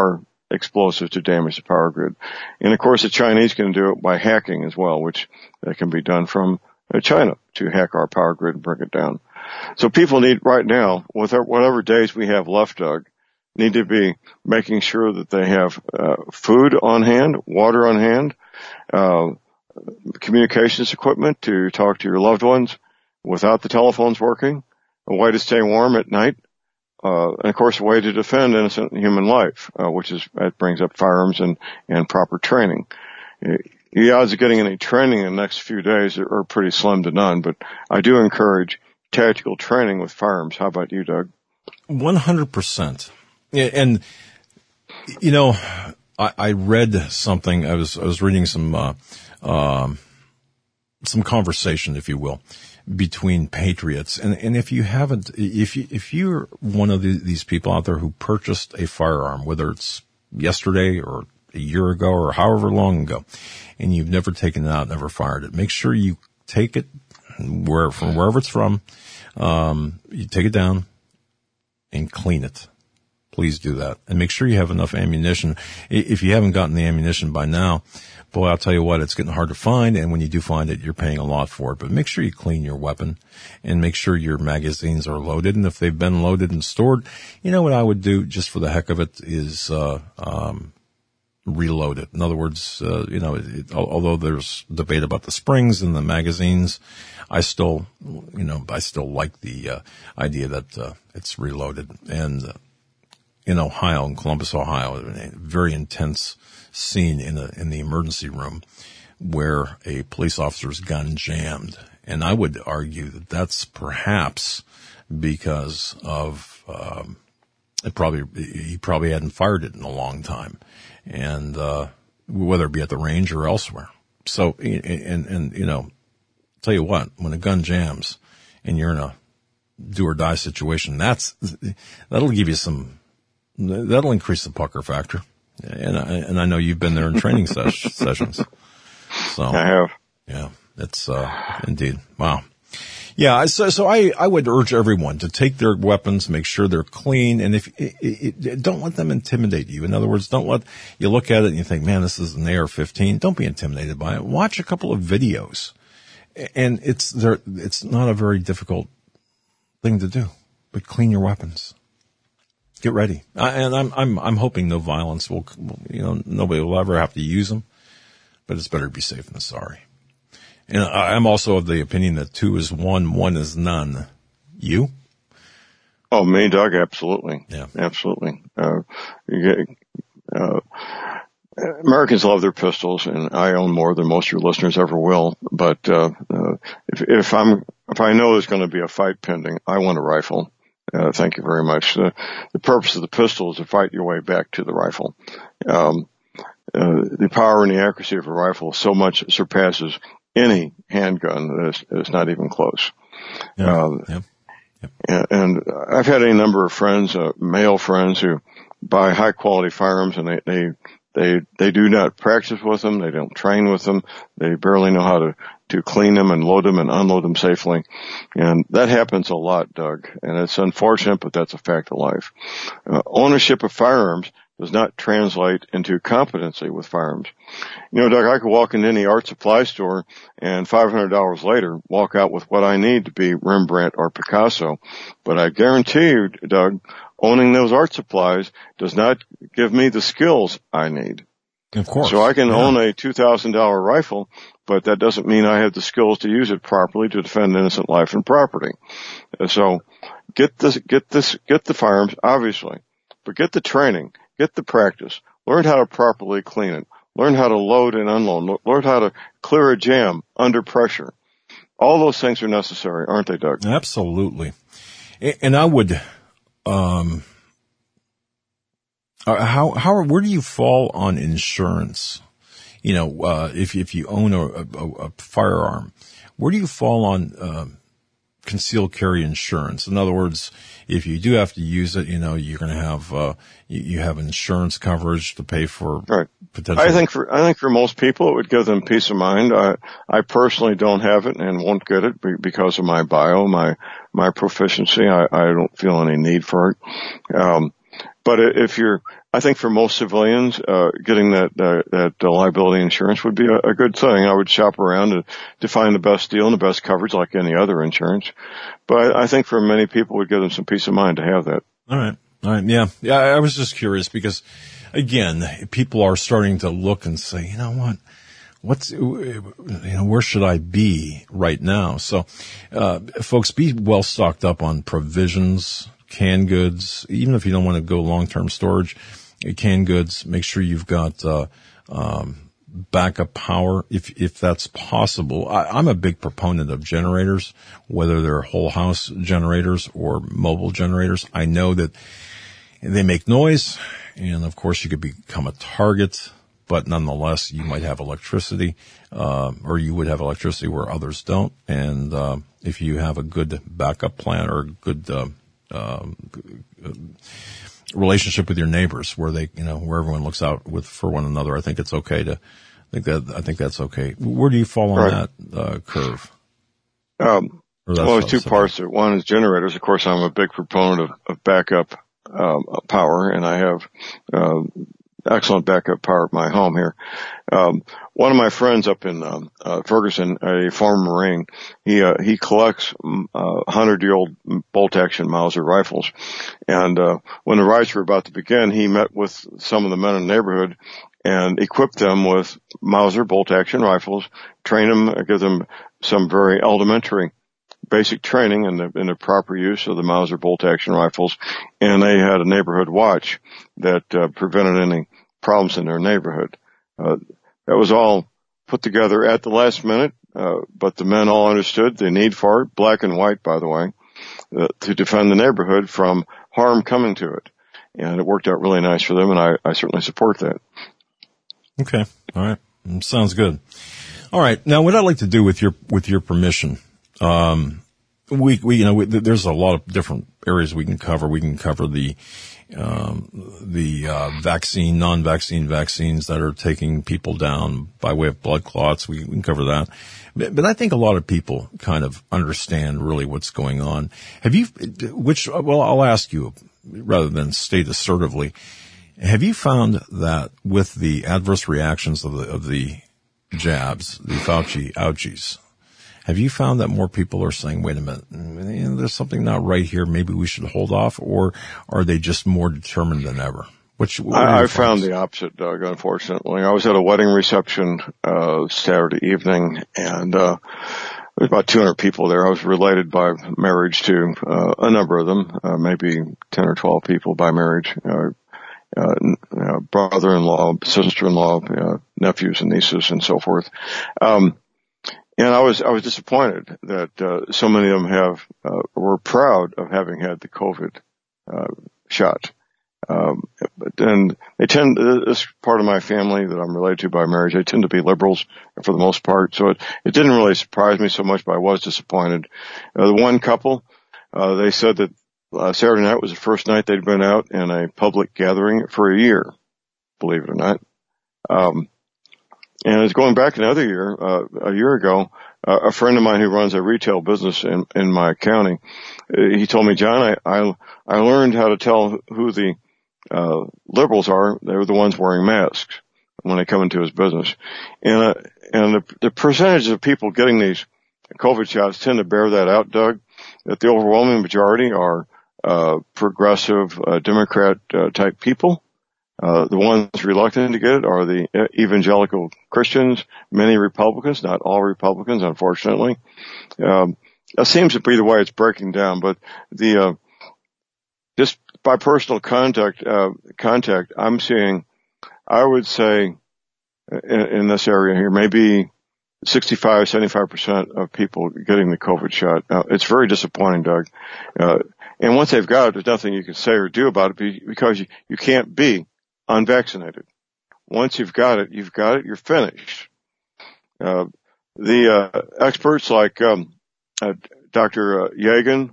S7: explosives to damage the power grid. And of course, the Chinese can do it by hacking as well, which can be done from China to hack our power grid and bring it down. So people need right now, with whatever days we have left, Doug, need to be making sure that they have food on hand, water on hand, communications equipment to talk to your loved ones without the telephones working, a way to stay warm at night, and of course a way to defend innocent human life, that brings up firearms and proper training. The odds of getting any training in the next few days are pretty slim to none, but I do encourage tactical training with firearms. How about you, Doug?
S2: 100%. And, you know, I read something, I was reading some conversation, if you will, between patriots. And if you haven't, if you're one of these people out there who purchased a firearm, whether it's yesterday or a year ago or however long ago, and you've never taken it out, never fired it, make sure you take it from wherever it's from. You take it down and clean it. Please do that. And make sure you have enough ammunition. If you haven't gotten the ammunition by now, boy, I'll tell you what, it's getting hard to find. And when you do find it, you're paying a lot for it. But make sure you clean your weapon and make sure your magazines are loaded. And if they've been loaded and stored, you know what I would do just for the heck of it is, reload it. In other words, although there's debate about the springs and the magazines, I still like the idea that it's reloaded. And in Ohio, in Columbus, Ohio, a very intense scene in the emergency room where a police officer's gun jammed, and I would argue that that's perhaps because of he probably hadn't fired it in a long time, and whether it be at the range or elsewhere. So, and tell you what, when a gun jams and you're in a do or die situation, that'll give you that'll increase the pucker factor. And I know you've been there in training sessions. So
S7: I have.
S2: Yeah, it's indeed. Wow. Yeah, so I would urge everyone to take their weapons, make sure they're clean, and don't let them intimidate you. In other words, don't let you look at it and you think, man, this is an AR-15. Don't be intimidated by it. Watch a couple of videos, and it's not a very difficult thing to do, but clean your weapons. Get ready, and I'm hoping no violence will. Nobody will ever have to use them, but it's better to be safe than sorry. And I'm also of the opinion that 2 is 1, 1 is none. You?
S7: Oh, me, Doug, absolutely.
S2: Yeah,
S7: absolutely. Americans love their pistols, and I own more than most of your listeners ever will. But if I know there's going to be a fight pending, I want a rifle. Thank you very much. The purpose of the pistol is to fight your way back to the rifle. The power and the accuracy of a rifle so much surpasses any handgun that is not even close. And I've had a number of friends, male friends, who buy high quality firearms, and they do not practice with them. They don't train with them. They barely know how to clean them and load them and unload them safely. And that happens a lot, Doug. And it's unfortunate, but that's a fact of life. Ownership of firearms does not translate into competency with firearms. Doug, I could walk into any art supply store and $500 later walk out with what I need to be Rembrandt or Picasso. But I guarantee you, Doug, owning those art supplies does not give me the skills I need.
S2: Of course.
S7: So I can own a $2,000 rifle, but that doesn't mean I have the skills to use it properly to defend innocent life and property. So get the firearms, obviously, but get the training, get the practice, learn how to properly clean it, learn how to load and unload, learn how to clear a jam under pressure. All those things are necessary, aren't they, Doug?
S2: Absolutely. And I would, where do you fall on insurance? If you own a firearm, where do you fall on concealed carry insurance? In other words, if you do have to use it, you're going to have you have insurance coverage to pay for potential.
S7: I think for most people, it would give them peace of mind. I personally don't have it and won't get it because of my bio, my proficiency. I don't feel any need for it. But I think for most civilians, getting that liability insurance would be a good thing. I would shop around to find the best deal and the best coverage like any other insurance. But I think for many people it would give them some peace of mind to have that.
S2: All right. Yeah. I was just curious because, again, people are starting to look and say, you know what? Where should I be right now? So, folks, be well stocked up on provisions, canned goods, even if you don't want to go long-term storage, canned goods, make sure you've got, backup power if that's possible. I'm a big proponent of generators, whether they're whole house generators or mobile generators. I know that they make noise, and of course you could become a target, but nonetheless you might have electricity, or you would have electricity where others don't. And if you have a good backup plan or a good relationship with your neighbors where where everyone looks out for one another, I think it's okay I think that's okay. Where do you fall on that curve?
S7: There's two parts to it. One is generators. Of course, I'm a big proponent of backup power, and I have excellent backup power at my home here. One of my friends up in Ferguson, a former Marine, he collects 100-year-old bolt-action Mauser rifles. And when the riots were about to begin, he met with some of the men in the neighborhood and equipped them with Mauser bolt-action rifles, train them, give them some very elementary basic training in the proper use of the Mauser bolt-action rifles, and they had a neighborhood watch that prevented any problems in their neighborhood. That was all put together at the last minute, but the men all understood the need for it, black and white, by the way, to defend the neighborhood from harm coming to it. And it worked out really nice for them, and I certainly support that.
S2: Okay. All right. Sounds good. All right. Now, what I'd like to do with your permission, there's a lot of different areas we can cover. We can cover the vaccine, non-vaccine vaccines that are taking people down by way of blood clots. We can cover that. But I think a lot of people kind of understand really what's going on. I'll ask you rather than state assertively, have you found that with the adverse reactions of the jabs, the Fauci ouchies, have you found that more people are saying, wait a minute, there's something not right here, maybe we should hold off, or are they just more determined than ever?
S7: I found the opposite, Doug, unfortunately. I was at a wedding reception Saturday evening, and there was about 200 people there. I was related by marriage to a number of them, maybe 10 or 12 people by marriage, brother-in-law, sister-in-law, nephews and nieces and so forth. And I was disappointed that so many of them were proud of having had the COVID shot. And they this part of my family that I'm related to by marriage, they tend to be liberals for the most part. So it didn't really surprise me so much, but I was disappointed. The one couple, they said that Saturday night was the first night they'd been out in a public gathering for a year, believe it or not. And it's going back another year. A year ago, a friend of mine who runs a retail business in my county, he told me, John, I learned how to tell who the liberals are. They were the ones wearing masks when they come into his business. And the percentage of people getting these COVID shots tend to bear that out, Doug, that the overwhelming majority are progressive Democrat type people. The ones reluctant to get it are the evangelical Christians, many Republicans, not all Republicans, unfortunately. That seems to be the way it's breaking down, but just by personal contact, I'm seeing, I would say in this area here, maybe 65-75% of people getting the COVID shot. Now, it's very disappointing, Doug. And once they've got it, there's nothing you can say or do about it because you can't be unvaccinated. Once you've got it, you're finished. The experts like Dr. Yaden,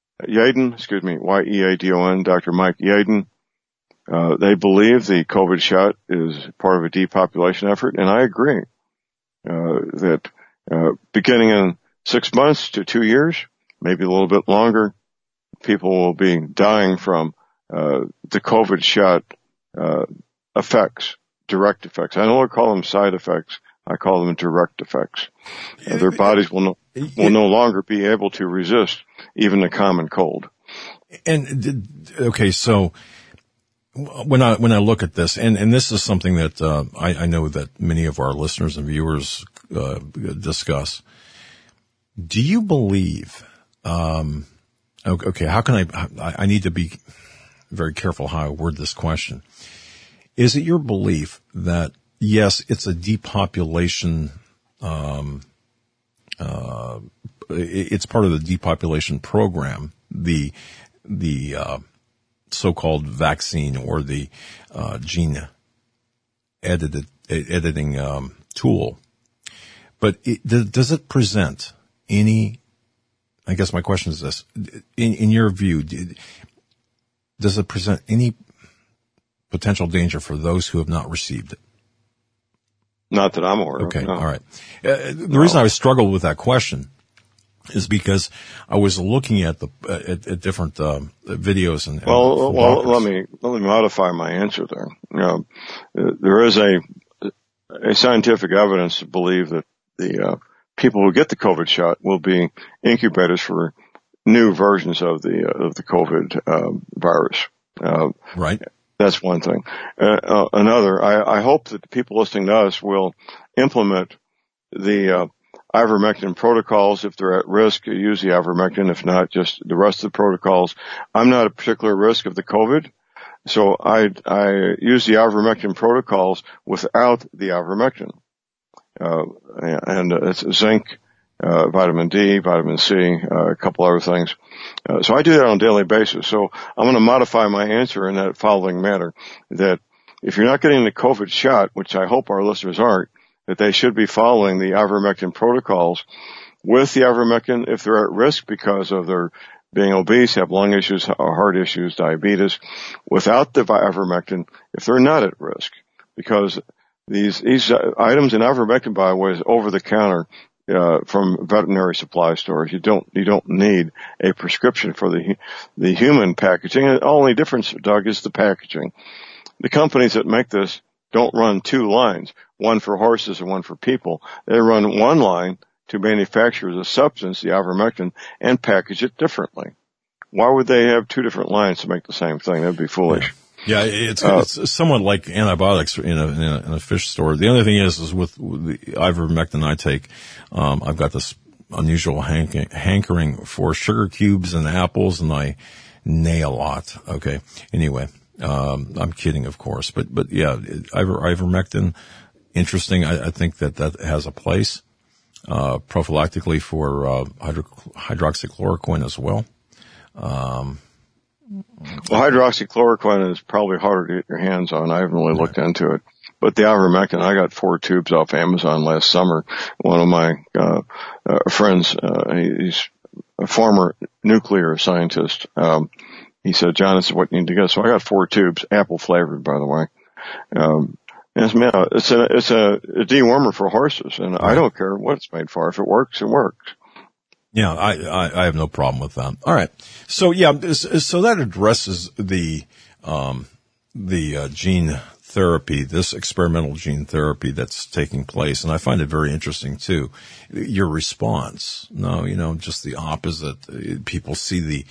S7: Yeadon, Dr. Mike Yaden, they believe the COVID shot is part of a depopulation effort, and I agree that beginning in 6 months to 2 years, maybe a little bit longer, people will be dying from the COVID shot effects, direct effects. I don't call them side effects. I call them direct effects. Their bodies will no longer be able to resist even a common cold.
S2: And okay, so when I look at this, and this is something that I know that many of our listeners and viewers discuss. Do you believe? Okay, how can I need to be very careful how I word this question. Is it your belief that yes, it's a depopulation? It's part of the depopulation program. The so-called vaccine or the gene editing tool. But does it present any, I guess my question is this, in your view, does it present any potential danger for those who have not received it?
S7: Not that I'm aware of.
S2: Okay,
S7: no.
S2: all right. The reason I struggled with that question is because I was looking at at different videos and
S7: let me modify my answer there. There is a scientific evidence to believe that the people who get the COVID shot will be incubators for new versions of the COVID virus.
S2: Right.
S7: That's one thing. Another, I hope that the people listening to us will implement the ivermectin protocols. If they're at risk, use the ivermectin. If not, just the rest of the protocols. I'm not at particular risk of the COVID, so I use the ivermectin protocols without the ivermectin. And it's zinc, vitamin D, vitamin C, a couple other things. So I do that on a daily basis. So I'm going to modify my answer in that following manner, that if you're not getting the COVID shot, which I hope our listeners aren't, that they should be following the ivermectin protocols. With the ivermectin, if they're at risk because of their being obese, have lung issues, heart issues, diabetes, without the ivermectin, if they're not at risk, because these items in ivermectin, by the way, is over the counter from veterinary supply stores. You don't need a prescription for the human packaging. The only difference, Doug, is the packaging. The companies that make this don't run two lines, one for horses and one for people. They run one line to manufacture the substance, the ivermectin, and package it differently. Why would they have two different lines to make the same thing? That'd be foolish.
S2: Yeah, it's somewhat like antibiotics in a fish store. The other thing is with the ivermectin I take, I've got this unusual hankering for sugar cubes and apples, and I neigh a lot. Okay. Anyway, I'm kidding, of course, but yeah, ivermectin, interesting. I think that has a place, prophylactically for, hydroxychloroquine as well.
S7: Well, hydroxychloroquine is probably harder to get your hands on. I haven't really looked into it. But the ivermectin, I got 4 tubes off Amazon last summer. One of my friends, he's a former nuclear scientist, he said, John, this is what you need to get. So I got 4 tubes, apple flavored, by the way. It's a dewormer for horses, and I don't care what it's made for. If it works, it works.
S2: Yeah, I have no problem with that. All right. So yeah, so that addresses the gene therapy, this experimental gene therapy that's taking place. And I find it very interesting too. Your response. No, just the opposite. People see the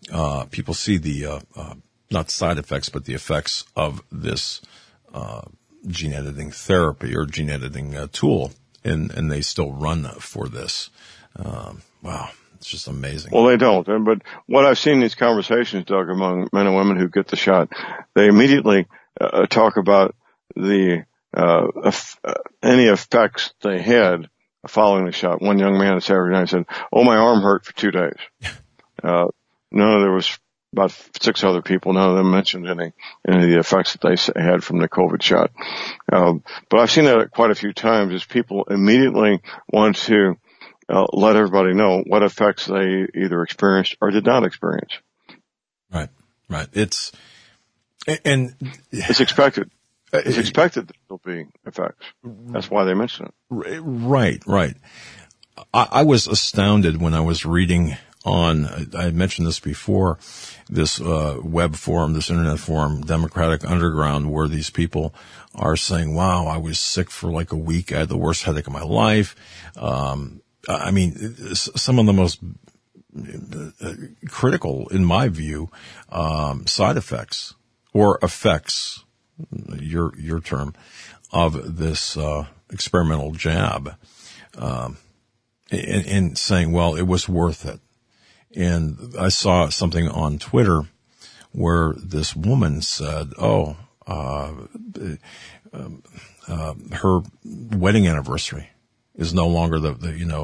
S2: not side effects, but the effects of this, gene editing therapy or gene editing tool. And they still run for this. Wow, it's just amazing.
S7: Well, they don't. But what I've seen in these conversations, Doug, among men and women who get the shot, they immediately talk about the any effects they had following the shot. One young man Saturday night said, "Oh, my arm hurt for 2 days." There was about 6 other people. None of them mentioned any of the effects that they had from the COVID shot. But I've seen that quite a few times. Is people immediately want to let everybody know what effects they either experienced or did not experience.
S2: Right. It's
S7: expected. It's expected that there'll be effects. That's why they mention it.
S2: Right. I was astounded when I was reading on, I mentioned this before, this web forum, this internet forum, Democratic Underground, where these people are saying, wow, I was sick for like a week. I had the worst headache of my life. I mean, some of the most critical, in my view, side effects or effects, your term, of this experimental jab, and saying, well, it was worth it. And I saw something on Twitter where this woman said, her wedding anniversary is no longer the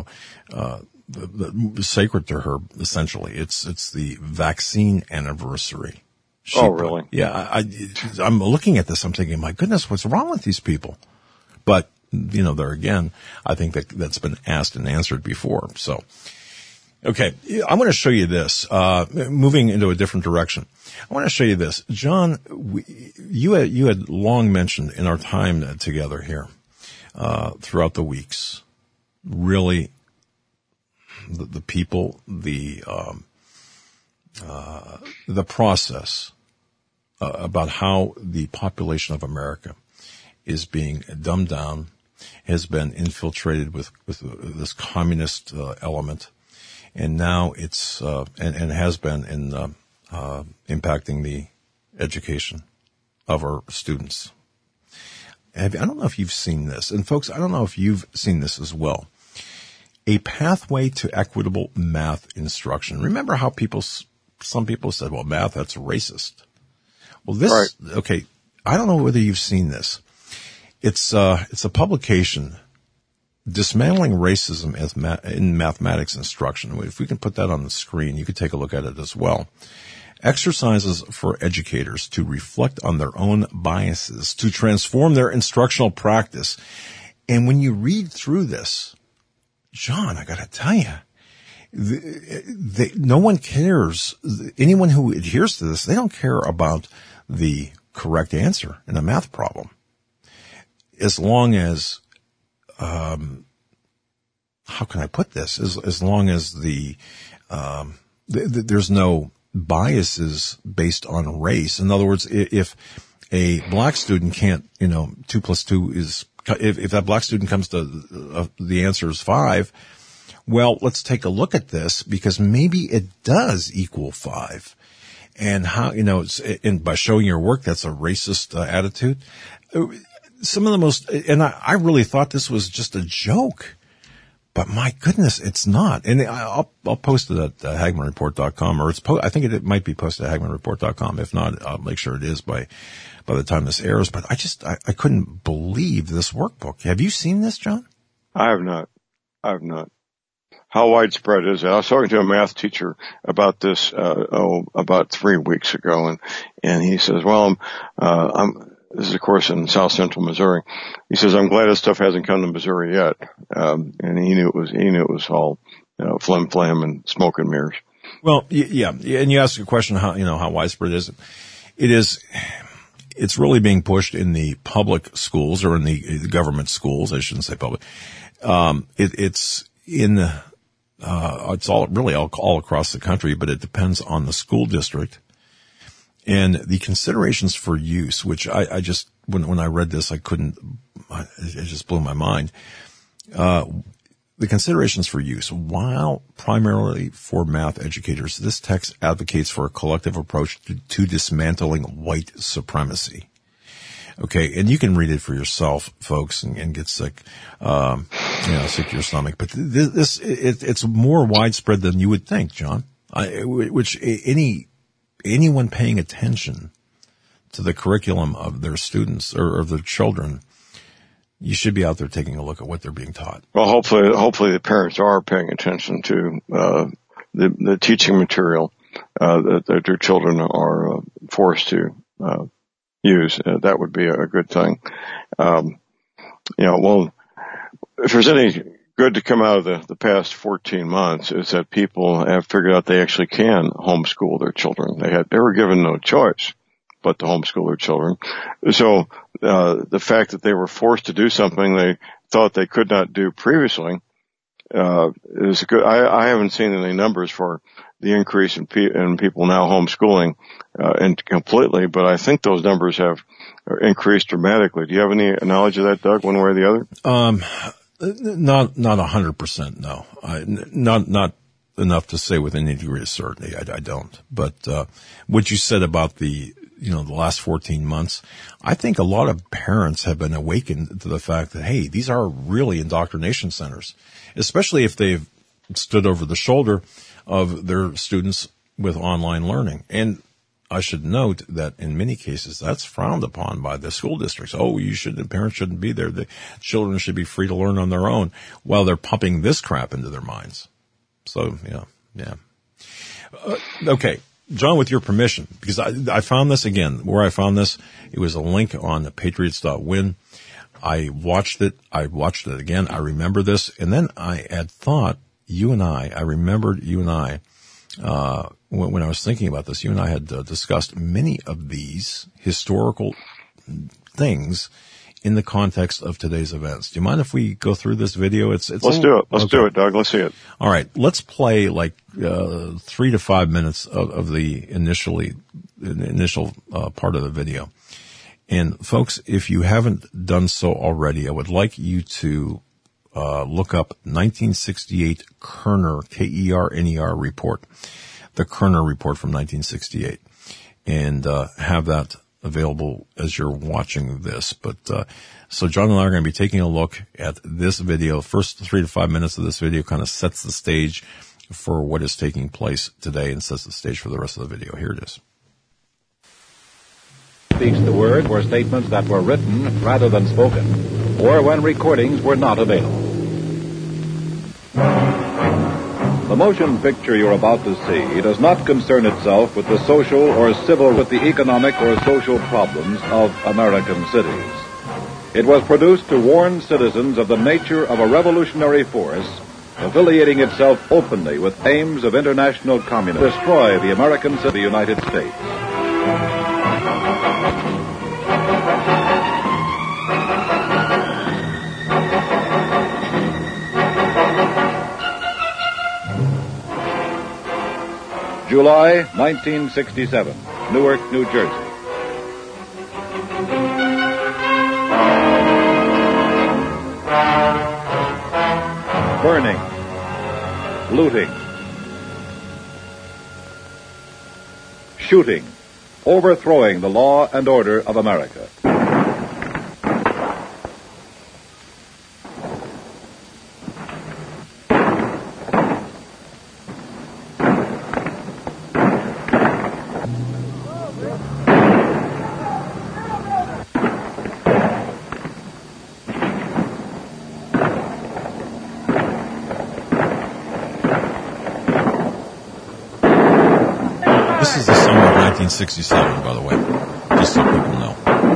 S2: sacred to her, essentially. It's the vaccine anniversary.
S7: Really?
S2: Yeah. I'm looking at this. I'm thinking, my goodness, what's wrong with these people? But, there again, I think that's been asked and answered before. So, okay. I'm going to show you this, moving into a different direction. I want to show you this. John, you had long mentioned in our time together here, throughout the weeks, really the people, the process, about how the population of America is being dumbed down, has been infiltrated with this communist element, and now it's and has been in impacting the education of our students. I don't know if you've seen this, and folks, I don't know if you've seen this as well. A pathway to equitable math instruction. Remember how some people said, well, math, that's racist. Well, this, right. Okay, I don't know whether you've seen this. It's a publication, Dismantling Racism in Mathematics Instruction. If we can put that on the screen, you could take a look at it as well. Exercises for educators to reflect on their own biases, to transform their instructional practice. And when you read through this, John, I got to tell you, no one cares. Anyone who adheres to this, they don't care about the correct answer in a math problem. As long as, how can I put this? As long as there's no biases based on race. In other words, if a black student can't, 2 + 2 is, if that black student comes to the answer is 5, well, let's take a look at this, because maybe it does equal 5. And how, and by showing your work, that's a racist attitude. Some of the most, and I really thought this was just a joke, but my goodness, it's not. And I'll post it at HagmannReport.com, or I think it might be posted at HagmannReport.com. If not, I'll make sure it is by the time this airs. But I couldn't believe this workbook. Have you seen this, John?
S7: I have not. How widespread is it? I was talking to a math teacher about this, about 3 weeks ago, and he says, well, this is of course in South Central Missouri. He says, I'm glad this stuff hasn't come to Missouri yet. And he knew it was all, flim flam and smoke and mirrors.
S2: Well, yeah. And you ask a question, how widespread is it? It's really being pushed in the public schools, or in the government schools. I shouldn't say public. It's all across the country, but it depends on the school district and the considerations for use, which I just, when I read this, it just blew my mind. The considerations for use. While primarily for math educators, this text advocates for a collective approach to dismantling white supremacy. Okay, and you can read it for yourself, folks, and get sick, sick to your stomach. But it's more widespread than you would think, John. Which anyone paying attention to the curriculum of their students or of their children, you should be out there taking a look at what they're being taught.
S7: Well, hopefully the parents are paying attention to the teaching material that their children are forced to use. That would be a good thing. Well, if there's any good to come out of the past 14 months, is that people have figured out they actually can homeschool their children. They were given no choice but to homeschool their children. So the fact that they were forced to do something they thought they could not do previously, is good. I haven't seen any numbers for the increase in people now homeschooling and completely, but I think those numbers have increased dramatically. Do you have any knowledge of that, Doug, one way or the other?
S2: Not 100%, no. Not enough to say with any degree of certainty. I don't. But what you said about the last 14 months, I think a lot of parents have been awakened to the fact that, hey, these are really indoctrination centers, especially if they've stood over the shoulder of their students with online learning. And I should note that in many cases, that's frowned upon by the school districts. Oh, parents shouldn't be there. The children should be free to learn on their own, while they're pumping this crap into their minds. So, yeah. Okay. John, with your permission, because I found this again, where I found this, it was a link on patriots.win. I watched it again. I remember this. And then I had thought, when I was thinking about this, you and I had discussed many of these historical things in the context of today's events. Do you mind if we go through this video? Let's do
S7: it. Let's do it, Doug. Let's see it.
S2: All right. Let's play 3 to 5 minutes of the initial part of the video. And folks, if you haven't done so already, I would like you to look up 1968 Kerner, Kerner report, the Kerner report from 1968, and have that available as you're watching this. But so John and I are going to be taking a look at this video. First 3 to 5 minutes of this video kind of sets the stage for what is taking place today and sets the stage for the rest of the video. Here it is.
S8: Speaks the word were statements that were written rather than spoken, or when recordings were not available. The motion picture you're about to see does not concern itself with the social or civil, with the economic or social problems of American cities. It was produced to warn citizens of the nature of a revolutionary force affiliating itself openly with aims of international communism to destroy the American city of the United States. July 1967, Newark, New Jersey. Burning, looting, shooting, overthrowing the law and order of America.
S2: This is the summer of 1967, by the way, just so people know.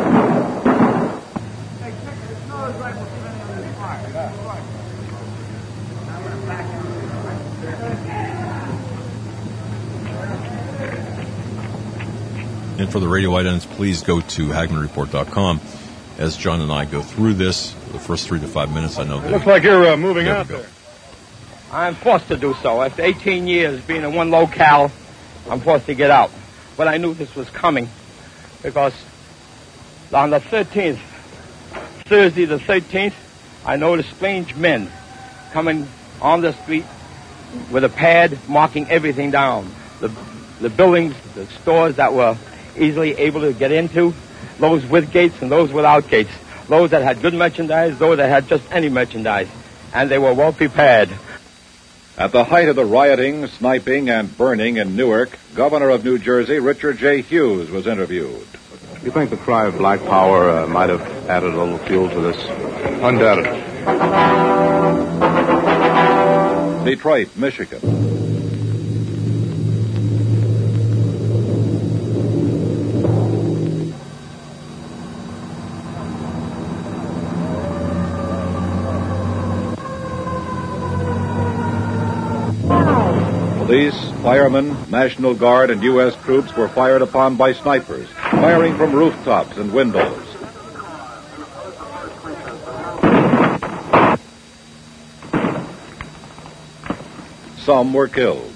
S2: And for the radio audience, please go to HagmannReport.com as John and I go through this. The first 3 to 5 minutes, I know that.
S9: Looks like you're moving out
S2: there.
S9: I'm forced to do so. After 18 years being in one locale, I'm forced to get out. But I knew this was coming because on the 13th, Thursday the 13th, I noticed strange men coming on the street with a pad marking everything down. The buildings, the stores that were easily able to get into, those with gates and those without gates, those that had good merchandise, those that had just any merchandise, and they were well prepared.
S8: At the height of the rioting, sniping, and burning in Newark, Governor of New Jersey, Richard J. Hughes, was interviewed.
S10: You think the cry of black power might have added a little fuel to this?
S11: Undoubtedly.
S8: Detroit, Michigan. Police, firemen, National Guard, and U.S. troops were fired upon by snipers, firing from rooftops and windows. Some were killed.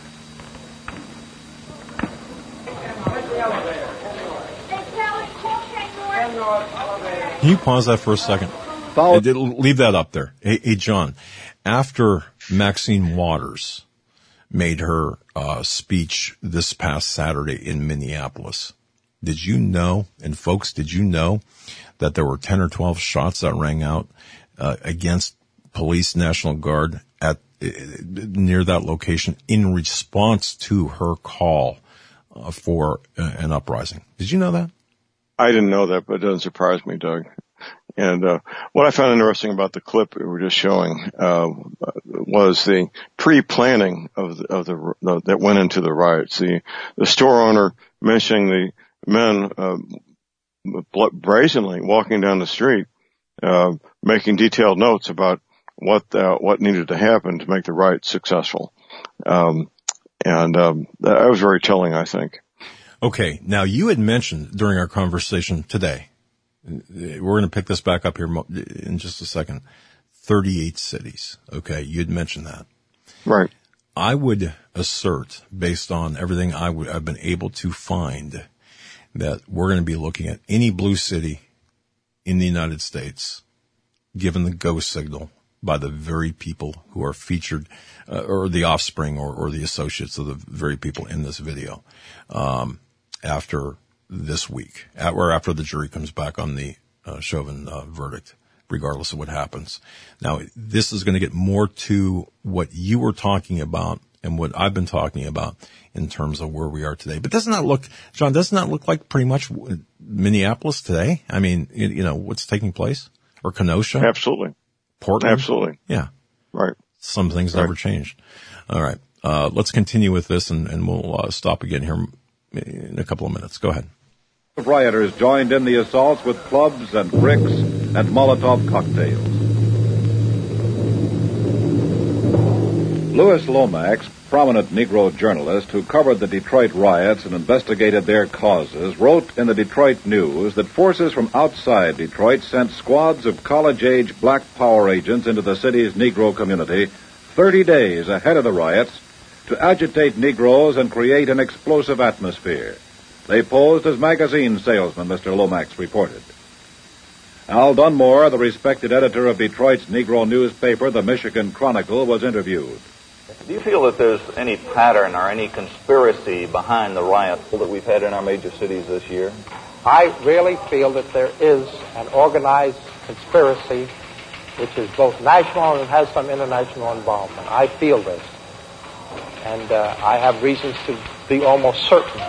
S2: Can you pause that for a second? Leave that up there. Hey, John, after Maxine Waters made her speech this past Saturday in Minneapolis, did you know, and folks, did you know that there were 10 or 12 shots that rang out against police, National Guard near that location in response to her call for an uprising? Did you know that?
S7: I didn't know that, but it doesn't surprise me, Doug. And what I found interesting about the clip we were just showing was the pre-planning of the that went into the riots. The store owner mentioning the men brazenly walking down the street, making detailed notes about what needed to happen to make the riot successful. That was very telling, I think.
S2: Okay, now you had mentioned during our conversation today, we're going to pick this back up here in just a second, 38 cities. Okay, you had mentioned that.
S7: Right.
S2: I would assert, based on everything I've been able to find, that we're going to be looking at any blue city in the United States given the go signal by the very people who are featured, or the offspring or the associates of the very people in this video, after this week, after the jury comes back on the Chauvin verdict, regardless of what happens. Now, this is going to get more to what you were talking about and what I've been talking about in terms of where we are today. But doesn't that look like pretty much Minneapolis today? I mean, what's taking place? Or Kenosha?
S7: Absolutely.
S2: Portland?
S7: Absolutely.
S2: Yeah.
S7: Right.
S2: Some things never changed. All right. Let's continue with this and we'll stop again here in a couple of minutes. Go ahead.
S8: Rioters joined in the assaults with clubs and bricks and Molotov cocktails. Louis Lomax, prominent Negro journalist who covered the Detroit riots and investigated their causes, wrote in the Detroit News that forces from outside Detroit sent squads of college-age black power agents into the city's Negro community 30 days ahead of the riots to agitate Negroes and create an explosive atmosphere. They posed as magazine salesmen, Mr. Lomax reported. Al Dunmore, the respected editor of Detroit's Negro newspaper, the Michigan Chronicle, was interviewed.
S11: Do you feel that there's any pattern or any conspiracy behind the riots that we've had in our major cities this year?
S12: I really feel that there is an organized conspiracy which is both national and has some international involvement. I feel this. And I have reasons to be almost certain.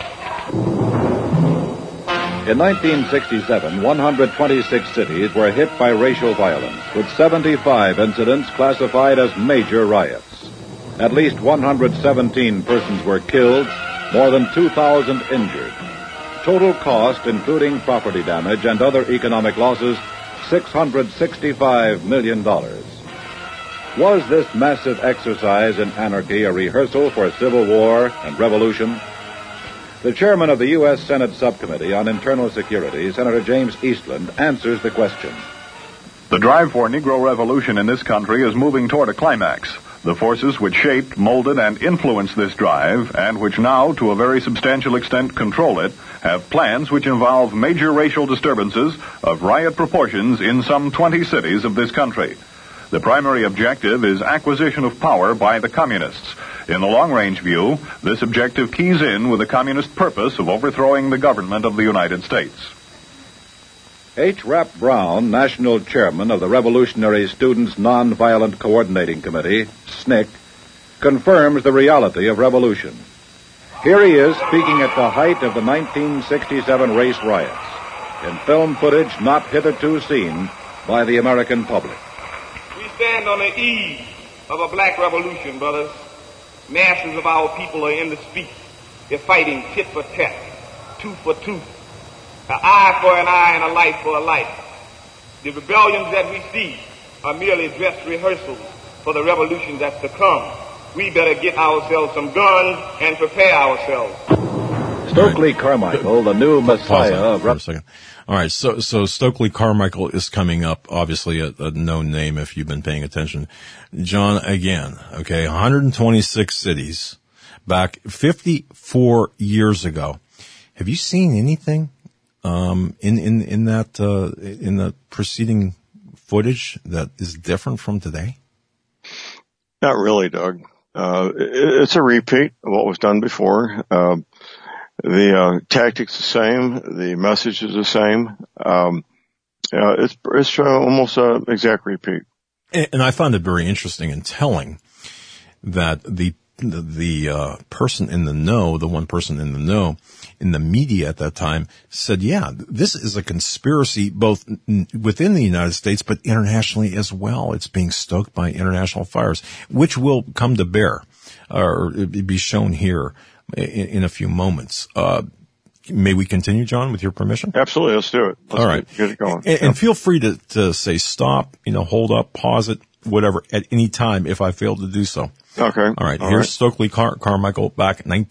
S8: In 1967, 126 cities were hit by racial violence, with 75 incidents classified as major riots. At least 117 persons were killed, more than 2,000 injured. Total cost, including property damage and other economic losses, $665 million. Was this massive exercise in anarchy a rehearsal for civil war and revolution? The chairman of the U.S. Senate Subcommittee on Internal Security, Senator James Eastland, answers the question.
S13: The drive for Negro revolution in this country is moving toward a climax. The forces which shaped, molded, and influenced this drive, and which now, to a very substantial extent, control it, have plans which involve major racial disturbances of riot proportions in some 20 cities of this country. The primary objective is acquisition of power by the communists. In the long-range view, this objective keys in with the communist purpose of overthrowing the government of the United States.
S8: H. Rap Brown, national chairman of the Revolutionary Students' Nonviolent Coordinating Committee, SNCC, confirms the reality of revolution. Here he is speaking at the height of the 1967 race riots, in film footage not hitherto seen by the American public.
S14: We stand on the eve of a black revolution, brothers. Masses of our people are in the streets. They're fighting tit for tat, tooth for tooth, an eye for an eye and a life for a life. The rebellions that we see are merely dress rehearsals for the revolution that's to come. We better get ourselves some guns and prepare ourselves.
S8: Stokely Carmichael, the new messiah of...
S2: For a second. All right. So Stokely Carmichael is coming up, obviously a known name if you've been paying attention. John, again, okay, 126 cities back 54 years ago. Have you seen anything, in the preceding footage that is different from today?
S7: Not really, Doug. It's a repeat of what was done before. The tactics the same, the message is the same. It's almost an exact repeat.
S2: And I found it very interesting and telling that the person in the know, the one person in the know in the media at that time said, yeah, this is a conspiracy both within the United States but internationally as well. It's being stoked by international fires, which will come to bear or be shown here in a few moments. May we continue, John, with your permission?
S7: Absolutely. Let's do it. Let's
S2: all right.
S7: Get it going.
S2: And feel free to say stop, hold up, pause it, whatever, at any time if I fail to do so.
S7: Okay.
S2: All right. Here's Stokely Carmichael back in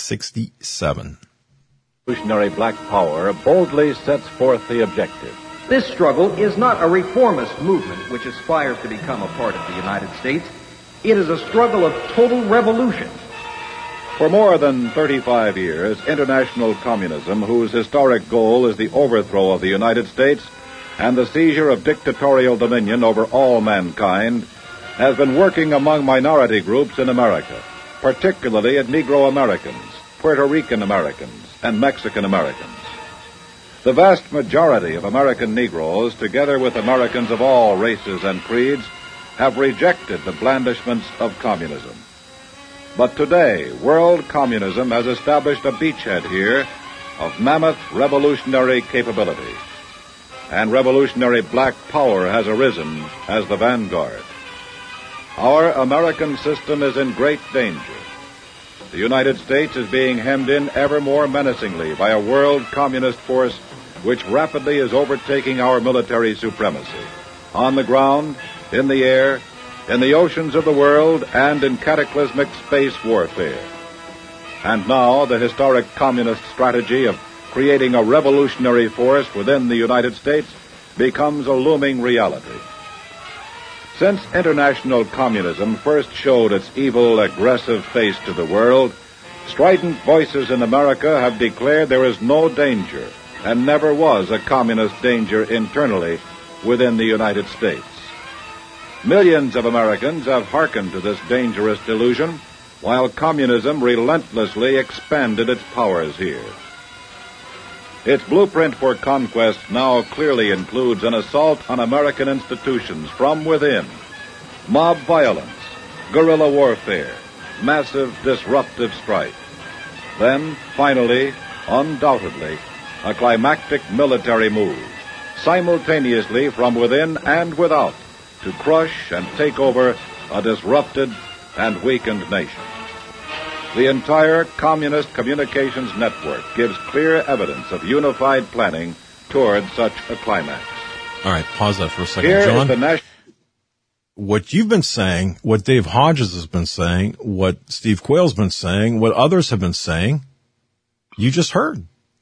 S2: 1967.
S8: Revolutionary Black Power boldly sets forth the objective.
S15: This struggle is not a reformist movement which aspires to become a part of the United States. It is a struggle of total revolution.
S8: For more than 35 years, international communism, whose historic goal is the overthrow of the United States and the seizure of dictatorial dominion over all mankind, has been working among minority groups in America, particularly at Negro Americans, Puerto Rican Americans, and Mexican Americans. The vast majority of American Negroes, together with Americans of all races and creeds, have rejected the blandishments of communism. But today, world communism has established a beachhead here of mammoth revolutionary capability. And revolutionary black power has arisen as the vanguard. Our American system is in great danger. The United States is being hemmed in ever more menacingly by a world communist force which rapidly is overtaking our military supremacy. On the ground, in the air, in the oceans of the world, and in cataclysmic space warfare. And now the historic communist strategy of creating a revolutionary force within the United States becomes a looming reality. Since international communism first showed its evil, aggressive face to the world, strident voices in America have declared there is no danger, and never was a communist danger internally within the United States. Millions of Americans have hearkened to this dangerous delusion, while communism relentlessly expanded its powers here. Its blueprint for conquest now clearly includes an assault on American institutions from within, mob violence, guerrilla warfare, massive disruptive strife. Then, finally, undoubtedly, a climactic military move, simultaneously from within and without, to crush and take over a disrupted and weakened nation. The entire communist communications network gives clear evidence of unified planning toward such a climax.
S2: All right, pause that for a second,
S8: Here
S2: John.
S8: is the
S2: what you've been saying, what Dave Hodges has been saying, what Steve Quayle's been saying, what others have been saying, you just heard.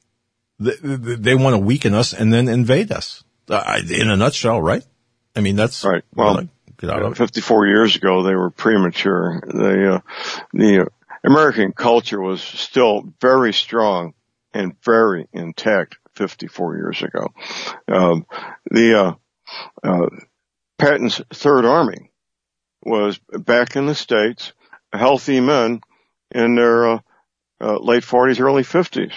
S2: They want to weaken us and then invade us. In a nutshell, right? I mean, that's
S7: right. Well, 54 years ago, they were premature. The American culture was still very strong and very intact 54 years ago. Patton's Third Army was back in the States, healthy men in their late 40s, early 50s.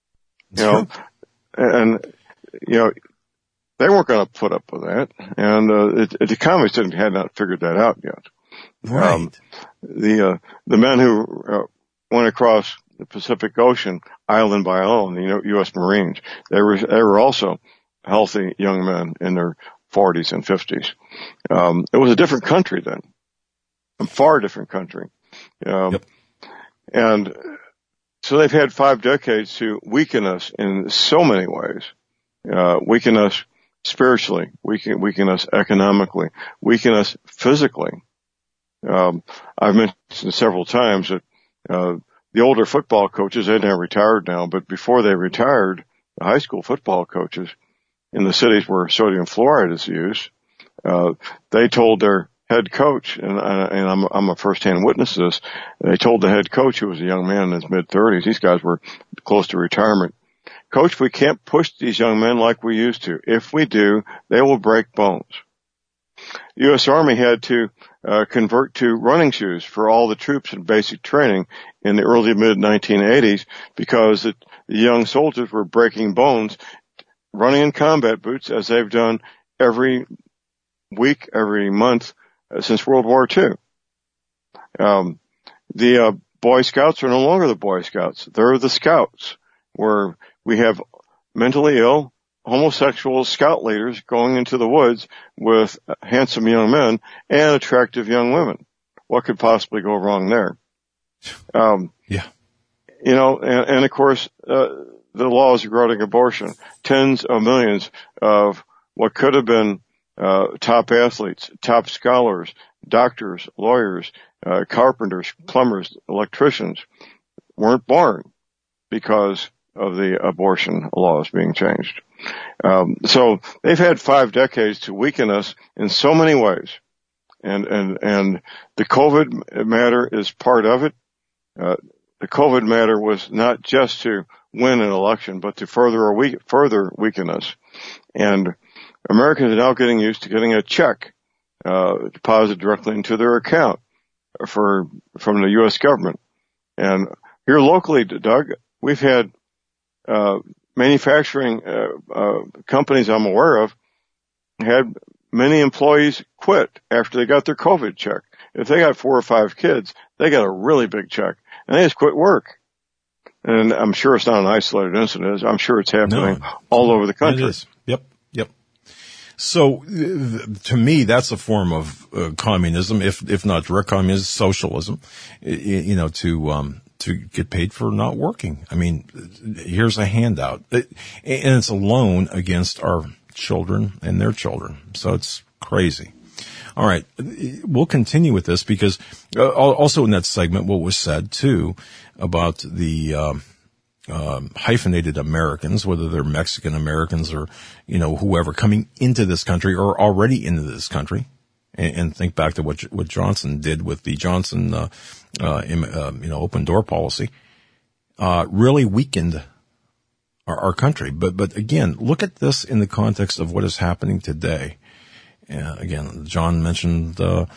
S7: They weren't going to put up with that, and the communists had not figured that out yet.
S2: Right.
S7: The men who went across the Pacific Ocean, island by island, the U.S. Marines, they were also healthy young men in their 40s and 50s. It was a different country then, a far different country.
S2: Yep.
S7: And so they've had 5 decades to weaken us in so many ways, weaken us spiritually, weaken us economically, weaken us physically. I've mentioned several times that the older football coaches, they're now retired now, but before they retired, the high school football coaches, in the cities where sodium fluoride is used, they told their head coach, and I'm a first-hand witness to this, they told the head coach, who was a young man in his mid-30s, these guys were close to retirement, Coach, we can't push these young men like we used to. If we do, they will break bones. The U.S. Army had to convert to running shoes for all the troops in basic training in the early mid-1980s because the young soldiers were breaking bones running in combat boots as they've done every week, every month since World War II. The Boy Scouts are no longer the Boy Scouts. They're the Scouts, where we have mentally ill, homosexual scout leaders going into the woods with handsome young men and attractive young women. What could possibly go wrong there?
S2: Yeah.
S7: You know, and of course, the laws regarding abortion, tens of millions of what could have been top athletes, top scholars, doctors, lawyers, carpenters, plumbers, electricians weren't born because of the abortion laws being changed. So they've had 5 decades to weaken us in so many ways. And the COVID matter is part of it. The COVID matter was not just to win an election, but to further weaken us. And Americans are now getting used to getting a check, deposited directly into their account from the U.S. government. And here locally, Doug, we've had manufacturing companies I'm aware of had many employees quit after they got their COVID check. If they got 4 or 5 kids, they got a really big check, and they just quit work. And I'm sure it's not an isolated incident. I'm sure it's happening all over the country.
S2: It is. Yep. So, to me, that's a form of communism, if not direct communism, socialism. You know, to get paid for not working. I mean, here's a handout. And it's a loan against our children and their children. So it's crazy. All right. We'll continue with this because also in that segment, what was said too about the hyphenated Americans, whether they're Mexican Americans or, you know, whoever coming into this country or already into this country. And think back to what Johnson did with the Johnson, open door policy, really weakened our country. But again, look at this in the context of what is happening today. Again, John mentioned,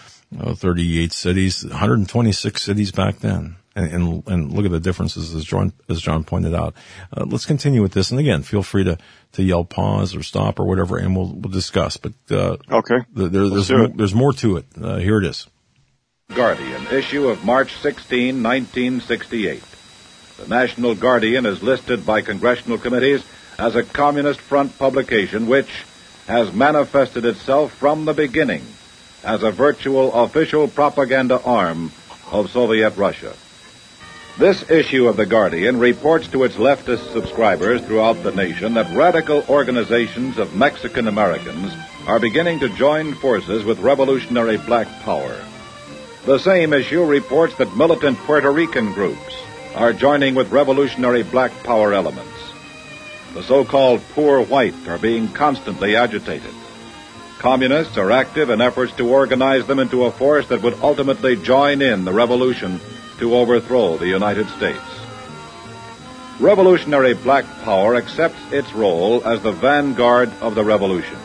S2: 38 cities, 126 cities back then. And look at the differences as John pointed out. Let's continue with this. And again, feel free to yell pause or stop or whatever, and we'll discuss. But,
S7: okay.
S2: There's more to it. Here it is.
S8: Guardian, issue of March 16, 1968. The National Guardian is listed by congressional committees as a Communist Front publication which has manifested itself from the beginning as a virtual official propaganda arm of Soviet Russia. This issue of The Guardian reports to its leftist subscribers throughout the nation that radical organizations of Mexican Americans are beginning to join forces with revolutionary black power. The same issue reports that militant Puerto Rican groups are joining with revolutionary black power elements. The so-called poor white are being constantly agitated. Communists are active in efforts to organize them into a force that would ultimately join in the revolution to overthrow the United States. Revolutionary black power accepts its role as the vanguard of the revolution.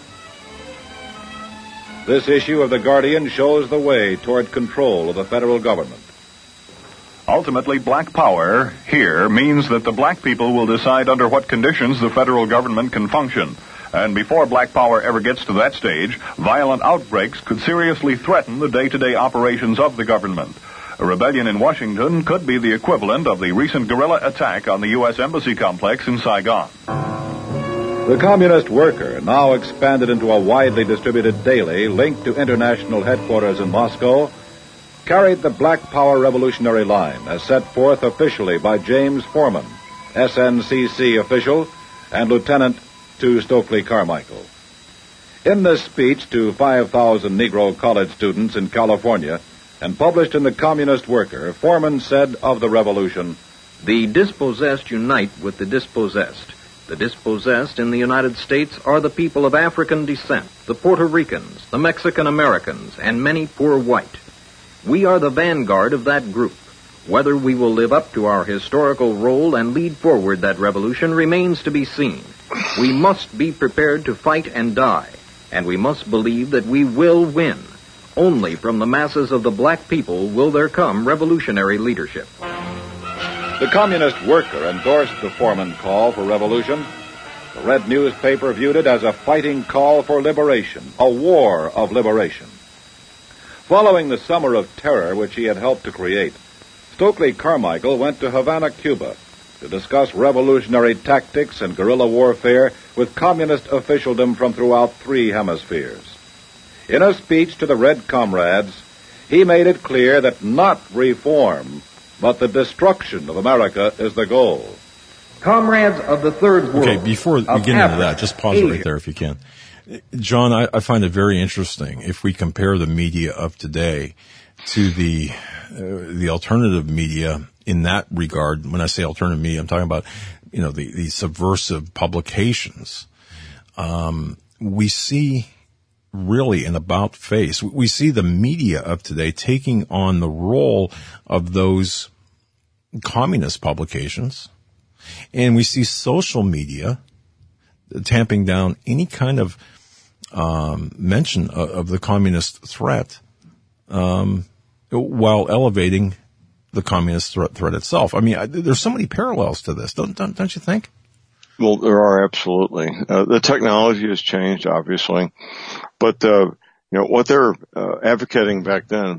S8: This issue of The Guardian shows the way toward control of the federal government.
S13: Ultimately, black power here means that the black people will decide under what conditions the federal government can function. And before black power ever gets to that stage, violent outbreaks could seriously threaten the day-to-day operations of the government. A rebellion in Washington could be the equivalent of the recent guerrilla attack on the U.S. Embassy complex in Saigon.
S8: The Communist Worker, now expanded into a widely distributed daily linked to international headquarters in Moscow, carried the Black Power revolutionary line as set forth officially by James Foreman, SNCC official and lieutenant to Stokely Carmichael. In this speech to 5,000 Negro college students in California and published in the Communist Worker, Foreman said of the revolution,
S16: "The dispossessed unite with the dispossessed.
S15: The dispossessed in the United States are the people of African descent, the Puerto Ricans, the Mexican Americans, and many poor white. We are the vanguard of that group. Whether we will live up to our historical role and lead forward that revolution remains to be seen. We must be prepared to fight and die, and we must believe that we will win. Only from the masses of the black people will there come revolutionary leadership.
S8: The communist worker endorsed the Foreman call for revolution. The Red newspaper viewed it as a fighting call for liberation, a war of liberation. Following the summer of terror which he had helped to create, Stokely Carmichael went to Havana, Cuba, to discuss revolutionary tactics and guerrilla warfare with communist officialdom from throughout 3 hemispheres. In a speech to the Red comrades, he made it clear that not reform, but the destruction of America is the goal.
S15: Comrades of the Third World.
S2: Okay, before we get into that, just pause it right there if you can. John, I find it very interesting if we compare the media of today to the alternative media in that regard. When I say alternative media, I'm talking about, the subversive publications. We see really an about face. We see the media of today taking on the role of those communist publications. And we see social media tamping down any kind of mention of the communist threat, while elevating the communist threat itself. I mean, there's so many parallels to this, don't you think?
S7: Well, there are absolutely. The technology has changed, obviously, but what they're advocating back then,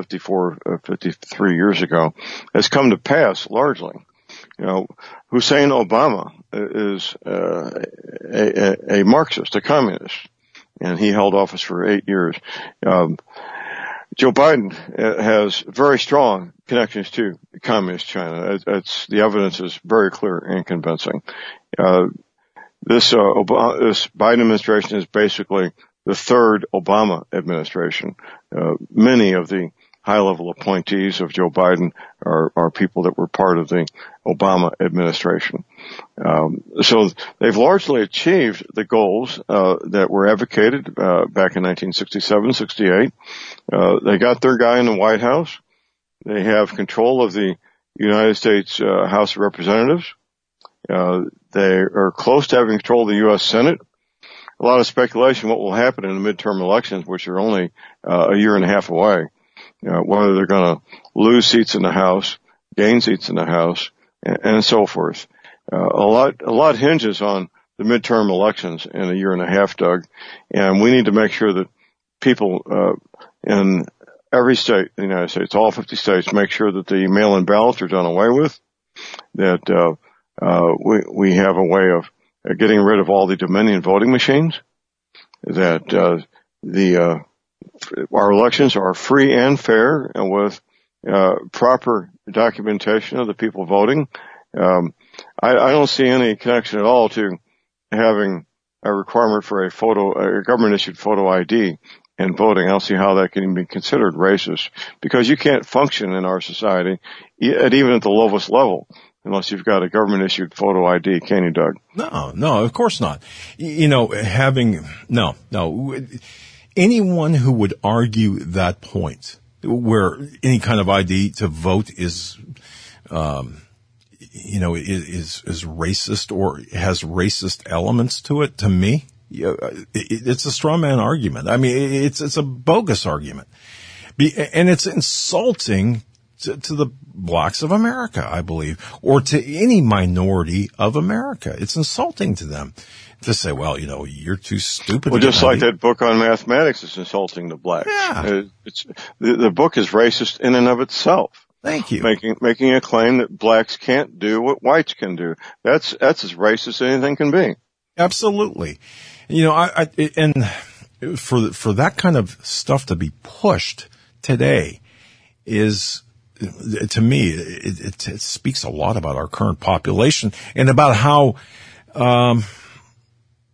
S7: 53 years ago, has come to pass largely. Hussein Obama is a Marxist, a communist, and he held office for 8 years. Joe Biden has very strong connections to communist China. The evidence is very clear and convincing. This Biden administration is basically the third Obama administration. Many of the high-level appointees of Joe Biden are people that were part of the Obama administration. So they've largely achieved the goals that were advocated back in 1967, 68. They got their guy in the White House. They have control of the United States House of Representatives. They are close to having control of the U.S. Senate. A lot of speculation what will happen in the midterm elections, which are only a year and a half away. Whether they're going to lose seats in the House, gain seats in the House, and so forth. A lot hinges on the midterm elections in a year and a half, Doug, and we need to make sure that people in every state in the United States, all 50 states, make sure that the mail-in ballots are done away with, that we have a way of getting rid of all the Dominion voting machines, that our elections are free and fair and with proper documentation of the people voting. I don't see any connection at all to having a requirement for a government-issued photo ID and voting. I don't see how that can even be considered racist, because you can't function in our society, even at the lowest level, unless you've got a government-issued photo ID, can you, Doug?
S2: No, of course not. Anyone who would argue that point, where any kind of ID to vote is racist or has racist elements to it, to me, it's a straw man argument. I mean, it's a bogus argument. And it's insulting to the blacks of America, I believe, or to any minority of America. It's insulting to them to say, well, you're too stupid.
S7: Well, just like that book on mathematics is insulting to blacks.
S2: Yeah.
S7: The book is racist in and of itself.
S2: Thank you.
S7: Making a claim that blacks can't do what whites can do. That's as racist as anything can be.
S2: Absolutely. And for that kind of stuff to be pushed today is, to me, it speaks a lot about our current population and about how,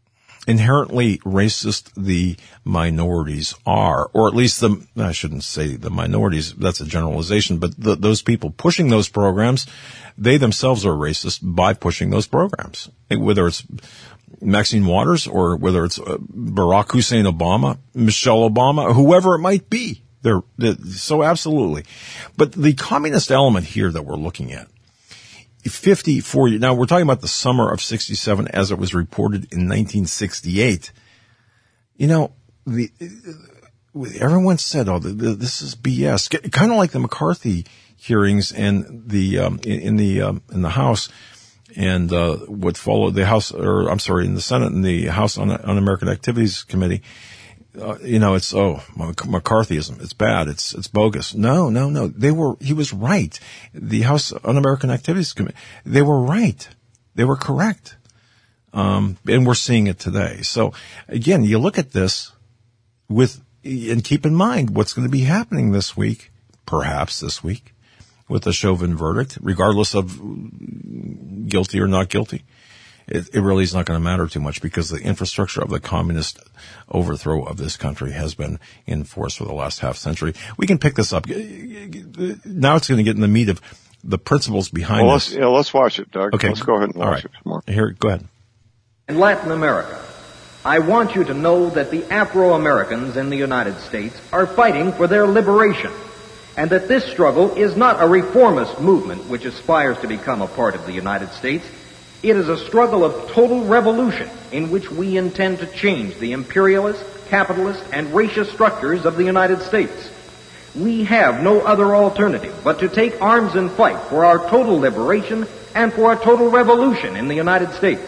S2: inherently racist the minorities are, or at least I shouldn't say the minorities, that's a generalization, but those people pushing those programs, they themselves are racist by pushing those programs. Whether it's Maxine Waters or whether it's Barack Hussein Obama, Michelle Obama, whoever it might be. They're so absolutely. But the communist element here that we're looking at, 54 years. Now we're talking about the summer of 67 as it was reported in 1968. You know, everyone said, "Oh, this is BS." Kind of like the McCarthy hearings and in the House and what followed the House, or I'm sorry, in the Senate and the House Un-American Activities Committee. It's McCarthyism. It's bad. It's bogus. No. He was right. The House Un-American Activities Committee, they were right. They were correct. And we're seeing it today. So again, you look at this and keep in mind what's going to be happening this week, perhaps this week, with the Chauvin verdict, regardless of guilty or not guilty. It really is not going to matter too much because the infrastructure of the communist overthrow of this country has been in force for the last half century. We can pick this up. Now it's going to get in the meat of the principles behind this.
S7: Let's watch it, Doug.
S2: Okay.
S7: Let's go ahead and watch it some more.
S2: Here, go ahead.
S15: In Latin America, I want you to know that the Afro-Americans in the United States are fighting for their liberation, and that this struggle is not a reformist movement which aspires to become a part of the United States. It is a struggle of total revolution in which we intend to change the imperialist, capitalist, and racist structures of the United States. We have no other alternative but to take arms and fight for our total liberation and for a total revolution in the United States.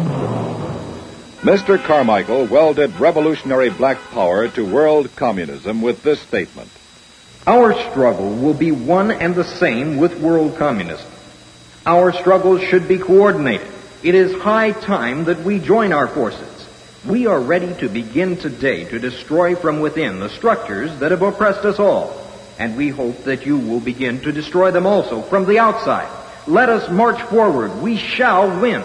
S8: Mr. Carmichael welded revolutionary black power to world communism with this statement.
S15: Our struggle will be one and the same with world communism. Our struggles should be coordinated. It is high time that we join our forces. We are ready to begin today to destroy from within the structures that have oppressed us all, and we hope that you will begin to destroy them also from the outside. Let us march forward. We shall win.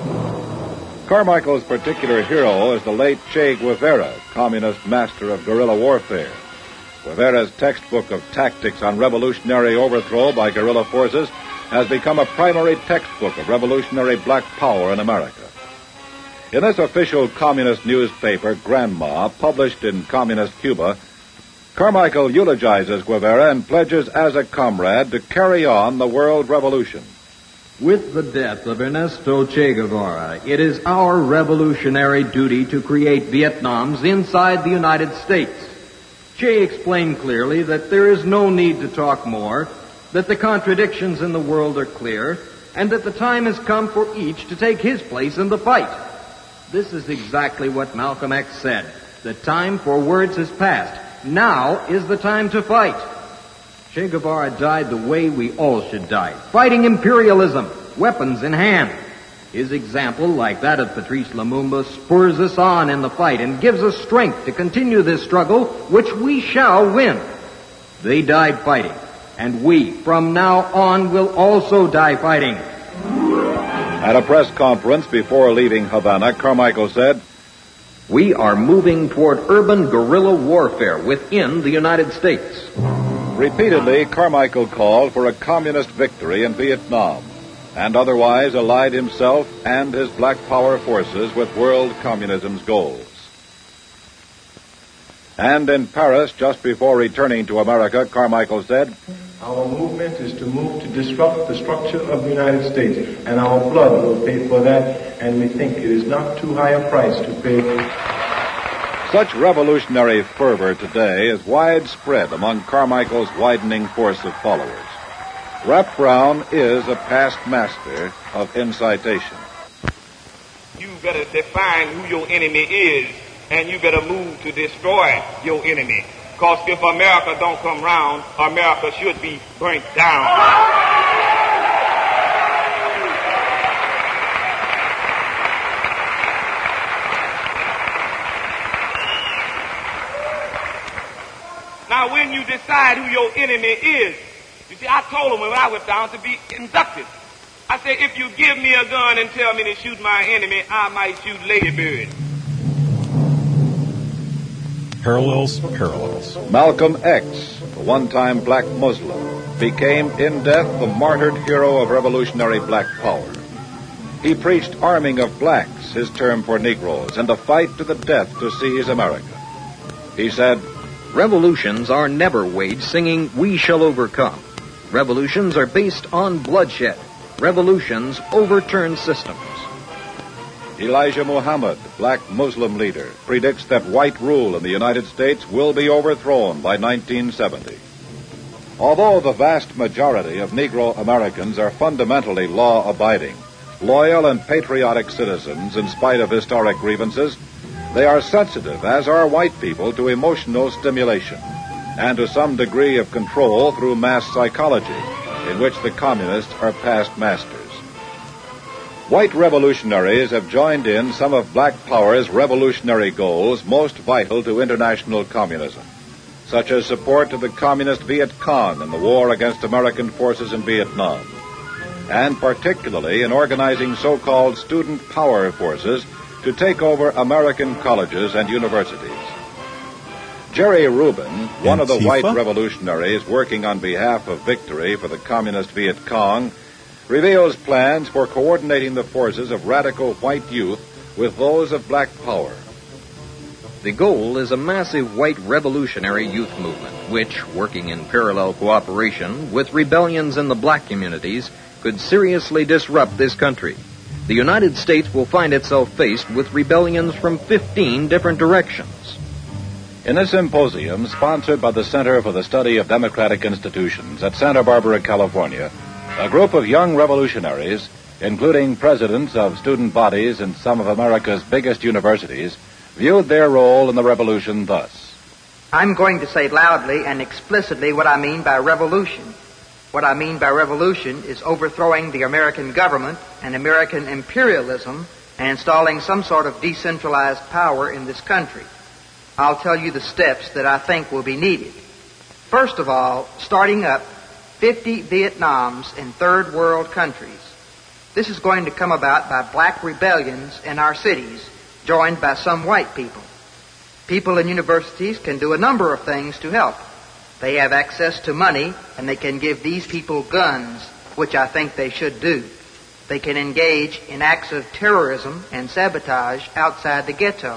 S8: Carmichael's particular hero is the late Che Guevara, communist master of guerrilla warfare. Guevara's textbook of tactics on revolutionary overthrow by guerrilla forces has become a primary textbook of revolutionary black power in America. In this official communist newspaper, Granma, published in communist Cuba, Carmichael eulogizes Guevara and pledges as a comrade to carry on the world revolution.
S15: With the death of Ernesto Che Guevara, it is our revolutionary duty to create Vietnams inside the United States. Che explained clearly that there is no need to talk more, that the contradictions in the world are clear, and that the time has come for each to take his place in the fight. This is exactly what Malcolm X said. The time for words has passed. Now is the time to fight. Che Guevara died the way we all should die, fighting imperialism, weapons in hand. His example, like that of Patrice Lumumba, spurs us on in the fight and gives us strength to continue this struggle, which we shall win. They died fighting. And we, from now on, will also die fighting.
S8: At a press conference before leaving Havana, Carmichael said,
S15: "We are moving toward urban guerrilla warfare within the United States."
S8: Repeatedly, Carmichael called for a communist victory in Vietnam, and otherwise allied himself and his black power forces with world communism's goals. And in Paris, just before returning to America, Carmichael said,
S16: "Our movement is to move to disrupt the structure of the United States, and our blood will pay for that, and we think it is not too high a price to pay."
S8: Such revolutionary fervor today is widespread among Carmichael's widening force of followers. Rap Brown is a past master of incitation.
S14: You better define who your enemy is, and you better move to destroy your enemy. Because if America don't come round, America should be burnt down. Now, when you decide who your enemy is, you see, I told them when I went down to be inducted. I said, if you give me a gun and tell me to shoot my enemy, I might shoot Lady Bird.
S2: Parallels.
S8: Malcolm X, the one-time black Muslim, became in death the martyred hero of revolutionary black power. He preached arming of blacks, his term for Negroes, and a fight to the death to seize America. He said,
S15: "Revolutions are never waged singing, 'We shall overcome.' Revolutions are based on bloodshed. Revolutions overturn systems."
S8: Elijah Muhammad, black Muslim leader, predicts that white rule in the United States will be overthrown by 1970. Although the vast majority of Negro Americans are fundamentally law-abiding, loyal and patriotic citizens in spite of historic grievances, they are sensitive, as are white people, to emotional stimulation and to some degree of control through mass psychology, in which the communists are past masters. White revolutionaries have joined in some of black power's revolutionary goals most vital to international communism, such as support to the communist Viet Cong in the war against American forces in Vietnam, and particularly in organizing so-called student power forces to take over American colleges and universities. Jerry Rubin, one of the white revolutionaries working on behalf of victory for the communist Viet Cong, reveals plans for coordinating the forces of radical white youth with those of black power.
S15: The goal is a massive white revolutionary youth movement, which, working in parallel cooperation with rebellions in the black communities, could seriously disrupt this country. The United States will find itself faced with rebellions from 15 different directions.
S8: In a symposium sponsored by the Center for the Study of Democratic Institutions at Santa Barbara, California, a group of young revolutionaries, including presidents of student bodies in some of America's biggest universities, viewed their role in the revolution thus.
S17: I'm going to say loudly and explicitly what I mean by revolution. What I mean by revolution is overthrowing the American government and American imperialism and installing some sort of decentralized power in this country. I'll tell you the steps that I think will be needed. First of all, starting up 50 Vietnams in third world countries. This is going to come about by black rebellions in our cities, joined by some white people. People in universities can do a number of things to help. They have access to money, and they can give these people guns, which I think they should do. They can engage in acts of terrorism and sabotage outside the ghetto.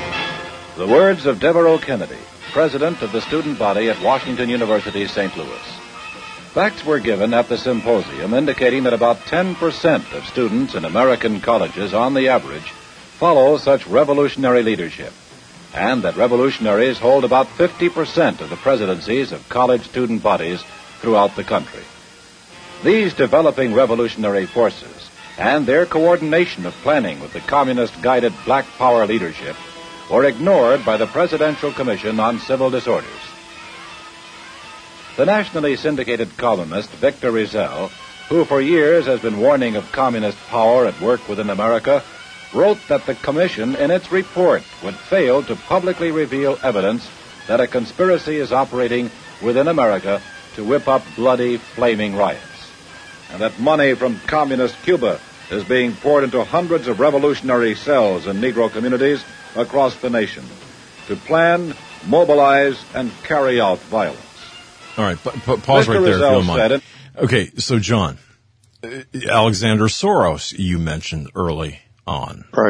S8: The words of Devereux Kennedy, president of the student body at Washington University, St. Louis. Facts were given at the symposium indicating that about 10% of students in American colleges, on the average, follow such revolutionary leadership, and that revolutionaries hold about 50% of the presidencies of college student bodies throughout the country. These developing revolutionary forces and their coordination of planning with the communist-guided black power leadership were ignored by the Presidential Commission on Civil Disorders. The nationally syndicated columnist Victor Rizel, who for years has been warning of communist power at work within America, wrote that the commission in its report would fail to publicly reveal evidence that a conspiracy is operating within America to whip up bloody, flaming riots, and that money from communist Cuba is being poured into hundreds of revolutionary cells in Negro communities across the nation to plan, mobilize, and carry out violence.
S2: All right, pause
S8: Mr.
S2: right there if you
S8: Rizel
S2: don't mind. Okay, so John, Alexander Soros you mentioned early on.
S7: Right.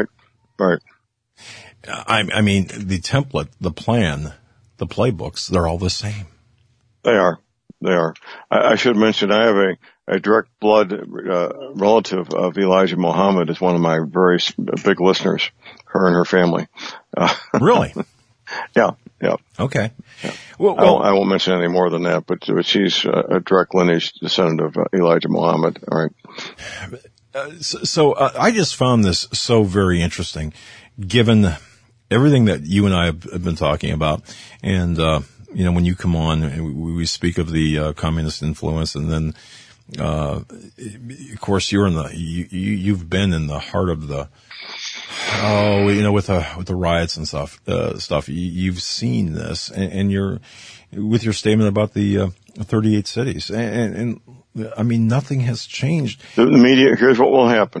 S2: I mean, the template, the plan, the playbooks, they're all the same.
S7: They are. I should mention I have a direct blood relative of Elijah Muhammad is one of my very big listeners, her and her family.
S2: Really?
S7: Yeah.
S2: Okay.
S7: Yeah.
S2: Well,
S7: I won't mention any more than that, but she's a direct lineage descendant of Elijah Muhammad. All right.
S2: So I just found this so very interesting, given everything that you and I have been talking about. And, when you come on, we speak of the communist influence, and then, of course, you've been in the heart of the, with the riots and stuff. You've seen this, and you're with your statement about the 38 cities, and I mean, nothing has changed.
S7: The media. Here's what will happen.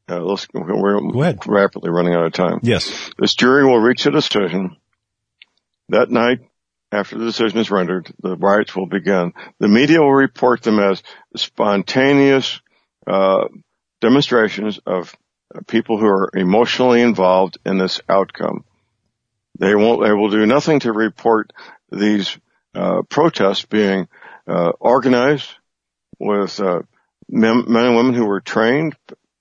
S7: We're
S2: Go ahead.
S7: Rapidly running out of time.
S2: Yes,
S7: this jury will reach a decision that night, after the decision is rendered, the riots will begin. The media will report them as spontaneous demonstrations of people who are emotionally involved in this outcome. They will do nothing to report these protests being organized with men and women who were trained,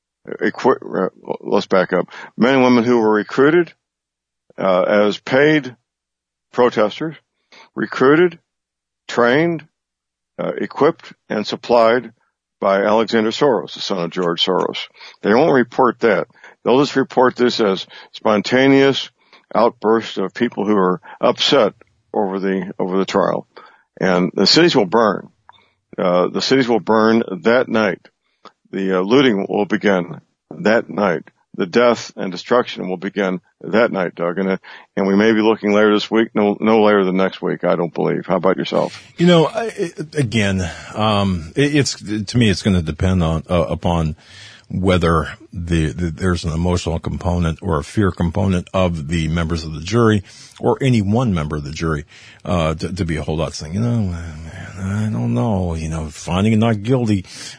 S7: let's back up. Men and women who were recruited as paid protesters, recruited, trained, equipped, and supplied by Alexander Soros, the son of George Soros. They won't report that. They'll just report this as spontaneous outbursts of people who are upset over the trial. And the cities will burn. The cities will burn that night. The looting will begin that night. The death and destruction will begin that night, Doug. And we may be looking later this week, no later than next week, I don't believe. How about yourself?
S2: You know, it's to me, it's going to depend upon whether there's an emotional component or a fear component of the members of the jury or any one member of the jury, to be a whole lot saying, I don't know, finding it not guilty.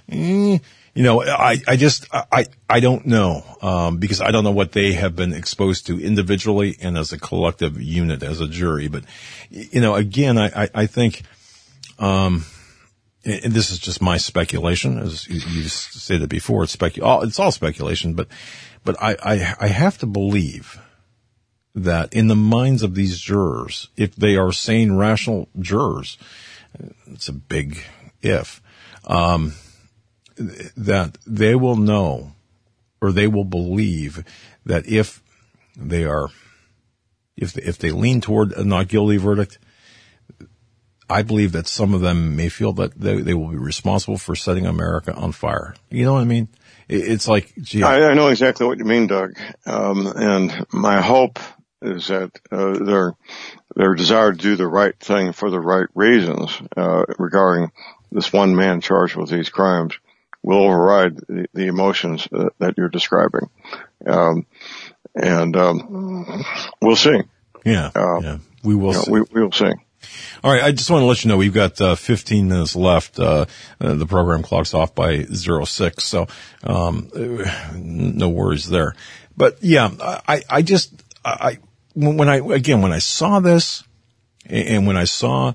S2: I don't know, because I don't know what they have been exposed to individually and as a collective unit as a jury. But, again, I think, and this is just my speculation, as you stated before, it's all speculation, but I have to believe that in the minds of these jurors, if they are sane, rational jurors, it's a big if, that they will know, or they will believe that if they lean toward a not guilty verdict, I believe that some of them may feel that they will be responsible for setting America on fire. You know what I mean? It's like, gee.
S7: I know exactly what you mean, Doug. And my hope is that their desire to do the right thing for the right reasons regarding this one man charged with these crimes will override the emotions that you're describing. We'll see.
S2: Yeah. We will see.
S7: We will see.
S2: All right. I just want to let you know we've got 15 minutes left. The program clocks off by 06. So, no worries there. But yeah, when I saw this and when I saw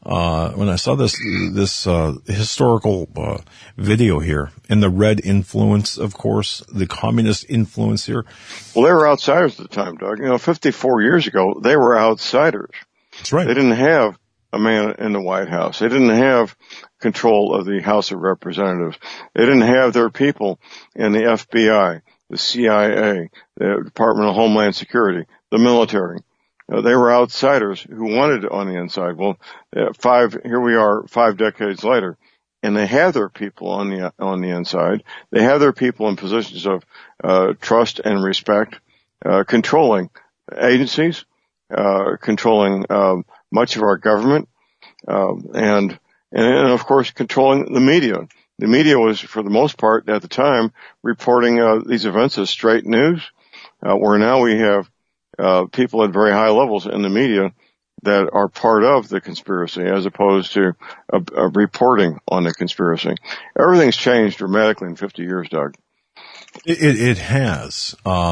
S2: this historical video here, and the red influence, of course, the communist influence here.
S7: Well, they were outsiders at the time, Doug. 54 years ago, they were outsiders.
S2: That's right.
S7: They didn't have a man in the White House. They didn't have control of the House of Representatives. They didn't have their people in the FBI, the CIA, the Department of Homeland Security, the military. They were outsiders who wanted it on the inside. Well, here we are 5 decades later, and they have their people on the inside. They have their people in positions of trust and respect, controlling agencies, controlling much of our government, and of course controlling the media. The media was, for the most part at the time, reporting these events as straight news, where now we have people at very high levels in the media that are part of the conspiracy as opposed to reporting on the conspiracy. Everything's changed dramatically in 50 years, Doug.
S2: It has.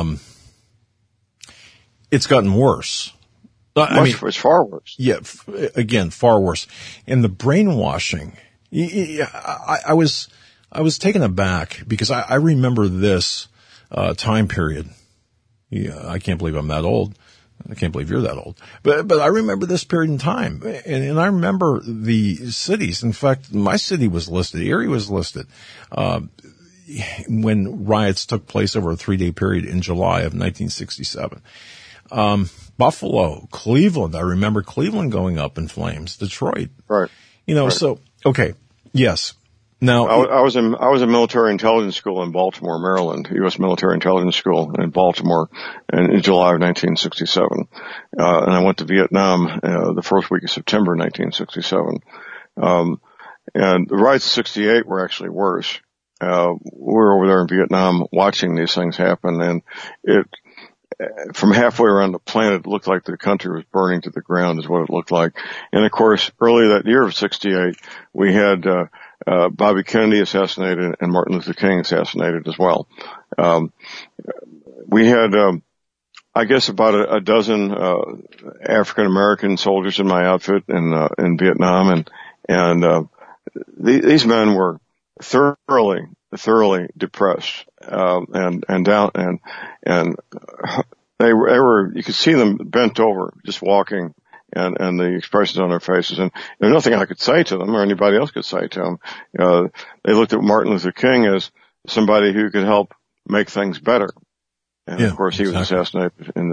S2: It's gotten worse.
S7: It's far worse.
S2: Yeah, again, far worse. And the brainwashing, I was taken aback because I remember this time period. Yeah, I can't believe I'm that old. I can't believe you're that old. But I remember this period in time. And I remember the cities. In fact, my city was listed. Erie was listed. When riots took place over a 3-day period in July of 1967. Buffalo, Cleveland. I remember Cleveland going up in flames. Detroit.
S7: Right.
S2: Right. So, okay. Yes. Now,
S7: I was in military intelligence school in Baltimore, Maryland, U.S. military intelligence school in Baltimore in July of 1967. And I went to Vietnam, the first week of September 1967. And the riots of 68 were actually worse. We were over there in Vietnam watching these things happen, and from halfway around the planet, it looked like the country was burning to the ground is what it looked like. And of course, early that year of 68, we had, Bobby Kennedy assassinated and Martin Luther King assassinated as well. We had, I guess about a dozen, African American soldiers in my outfit in Vietnam. And these men were thoroughly depressed, and down, and they were, you could see them bent over, just walking, and the expressions on their faces. And there's nothing I could say to them or anybody else could say to them. They looked at Martin Luther King as somebody who could help make things better. And of course, he was assassinated in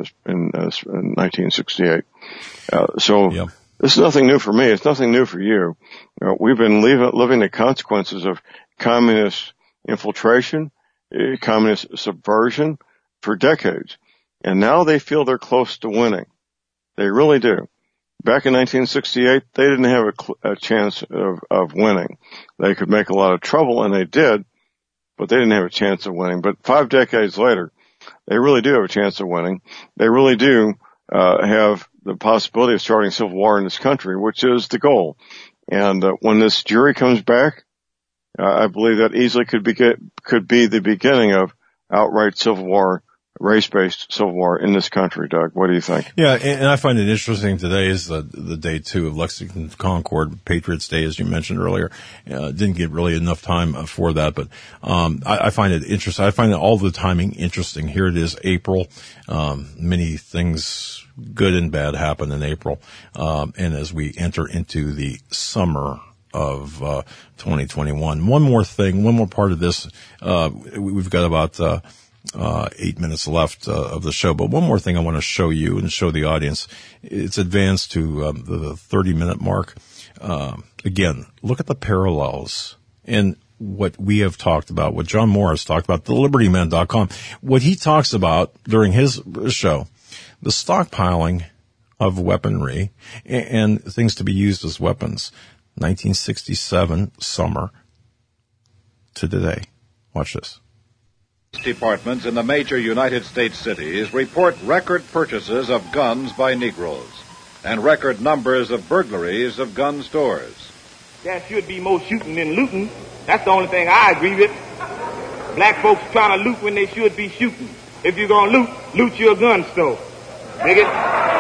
S7: 1968. This is nothing new for me. It's nothing new for you. We've been living the consequences of communist infiltration, communist subversion for decades. And now they feel they're close to winning. They really do. Back in 1968, they didn't have a chance of winning. They could make a lot of trouble, and they did, but they didn't have a chance of winning. But 5 decades later, they really do have a chance of winning. They really do have the possibility of starting civil war in this country, which is the goal. And when this jury comes back, I believe that easily could be the beginning of outright civil war, race-based civil war in this country. Doug, what do you think?
S2: Yeah, and I find it interesting. Today is the day 2 of Lexington Concord, Patriots Day, as you mentioned earlier. Didn't get really enough time for that, but I find it interesting. I find all the timing interesting. Here it is, April. Many things, good and bad, happen in April. And as we enter into the summer of 2021. One more thing, one more part of this. We've got about 8 minutes left of the show, but one more thing I want to show you and show the audience. It's advanced to the 30-minute mark. Again, look at the parallels in what we have talked about, what John Morris talked about, thelibertyman.com, what he talks about during his show, the stockpiling of weaponry and things to be used as weapons. 1967 summer to today. Watch this.
S8: Departments in the major United States cities report record purchases of guns by Negroes and record numbers of burglaries of gun stores.
S14: There should be more shooting than looting. That's the only thing I agree with. Black folks trying to loot when they should be shooting. If you're going to loot your gun store. Dig it?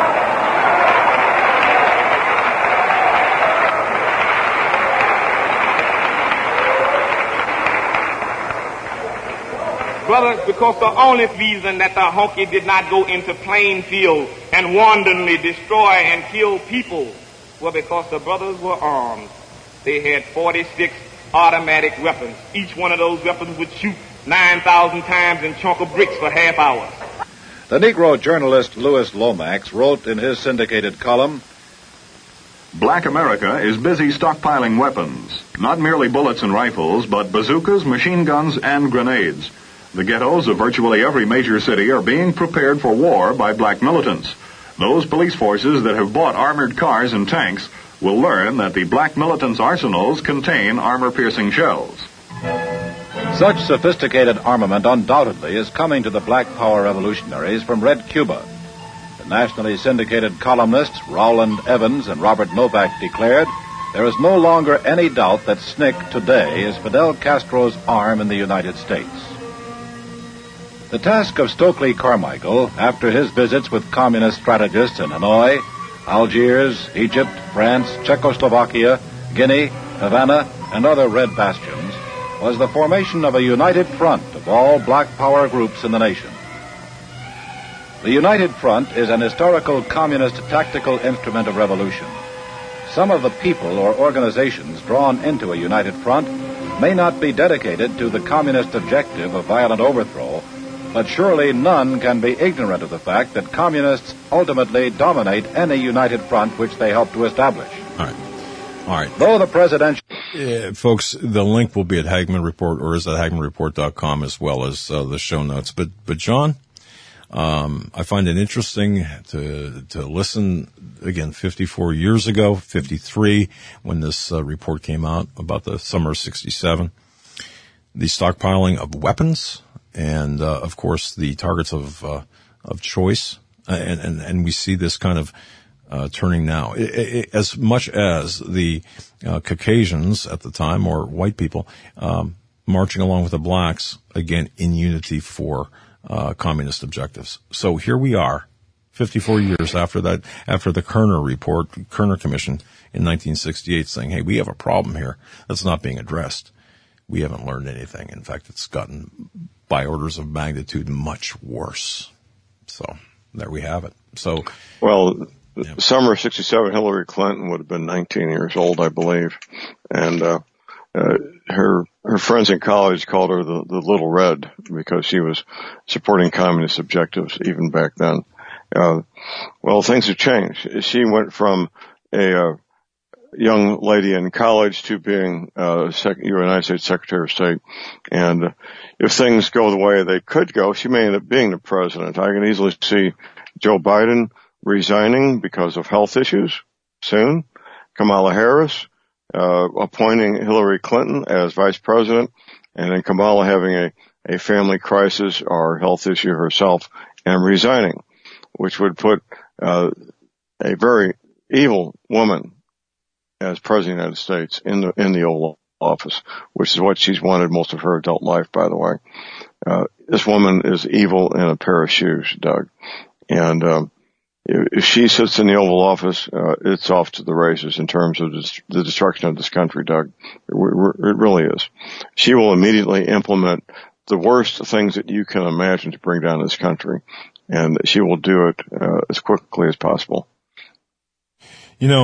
S14: Brothers, because the only reason that the honky did not go into Plainfield and wantonly destroy and kill people was because the brothers were armed. They had 46 automatic weapons. Each one of those weapons would shoot 9,000 times in chunk of bricks for half hours.
S8: The Negro journalist Louis Lomax wrote in his syndicated column,
S13: Black America is busy stockpiling weapons, not merely bullets and rifles, but bazookas, machine guns, and grenades. The ghettos of virtually every major city are being prepared for war by black militants. Those police forces that have bought armored cars and tanks will learn that the black militants' arsenals contain armor-piercing shells.
S8: Such sophisticated armament undoubtedly is coming to the Black Power revolutionaries from Red Cuba. The nationally syndicated columnists Rowland Evans and Robert Novak declared there is no longer any doubt that SNCC today is Fidel Castro's arm in the United States. The task of Stokely Carmichael, after his visits with communist strategists in Hanoi, Algiers, Egypt, France, Czechoslovakia, Guinea, Havana, and other red bastions, was the formation of a united front of all black power groups in the nation. The United Front is an historical communist tactical instrument of revolution. Some of the people or organizations drawn into a united front may not be dedicated to the communist objective of violent overthrow, but surely none can be ignorant of the fact that communists ultimately dominate any united front which they help to establish.
S2: All right.
S8: Though the presidential...
S2: folks, the link will be at Hagmann Report, or is at HagmannReport.com, as well as the show notes. But John, I find it interesting to listen, again, 54 years ago, 53, when this report came out about the summer of 67, the stockpiling of weapons, and, of course, the targets of of choice, and we see this kind of turning now. As much as the Caucasians at the time, or white people, marching along with the blacks, again, in unity for communist objectives. So here we are, 54 years after that, after the Kerner Commission in 1968 saying, hey, we have a problem here that's not being addressed. We haven't learned anything. In fact, it's gotten by orders of magnitude much worse. So there we have it. So,
S7: well, summer of 67, Hillary Clinton would have been 19 years old, I believe. And, her friends in college called her the Little Red because she was supporting communist objectives even back then. Well, things have changed. She went from a young lady in college to being United States Secretary of State. And if things go the way they could go, she may end up being the president. I can easily see Joe Biden resigning because of health issues soon. Kamala Harris appointing Hillary Clinton as vice president, and then Kamala having a family crisis or health issue herself and resigning, which would put a very evil woman as president of the United States in the Oval Office, which is what she's wanted most of her adult life, by the way. This woman is evil in a pair of shoes, Doug. And if she sits in the Oval Office, it's off to the races in terms of the destruction of this country, Doug. It really is. She will immediately implement the worst things that you can imagine to bring down this country, and she will do it as quickly as possible.
S2: You know,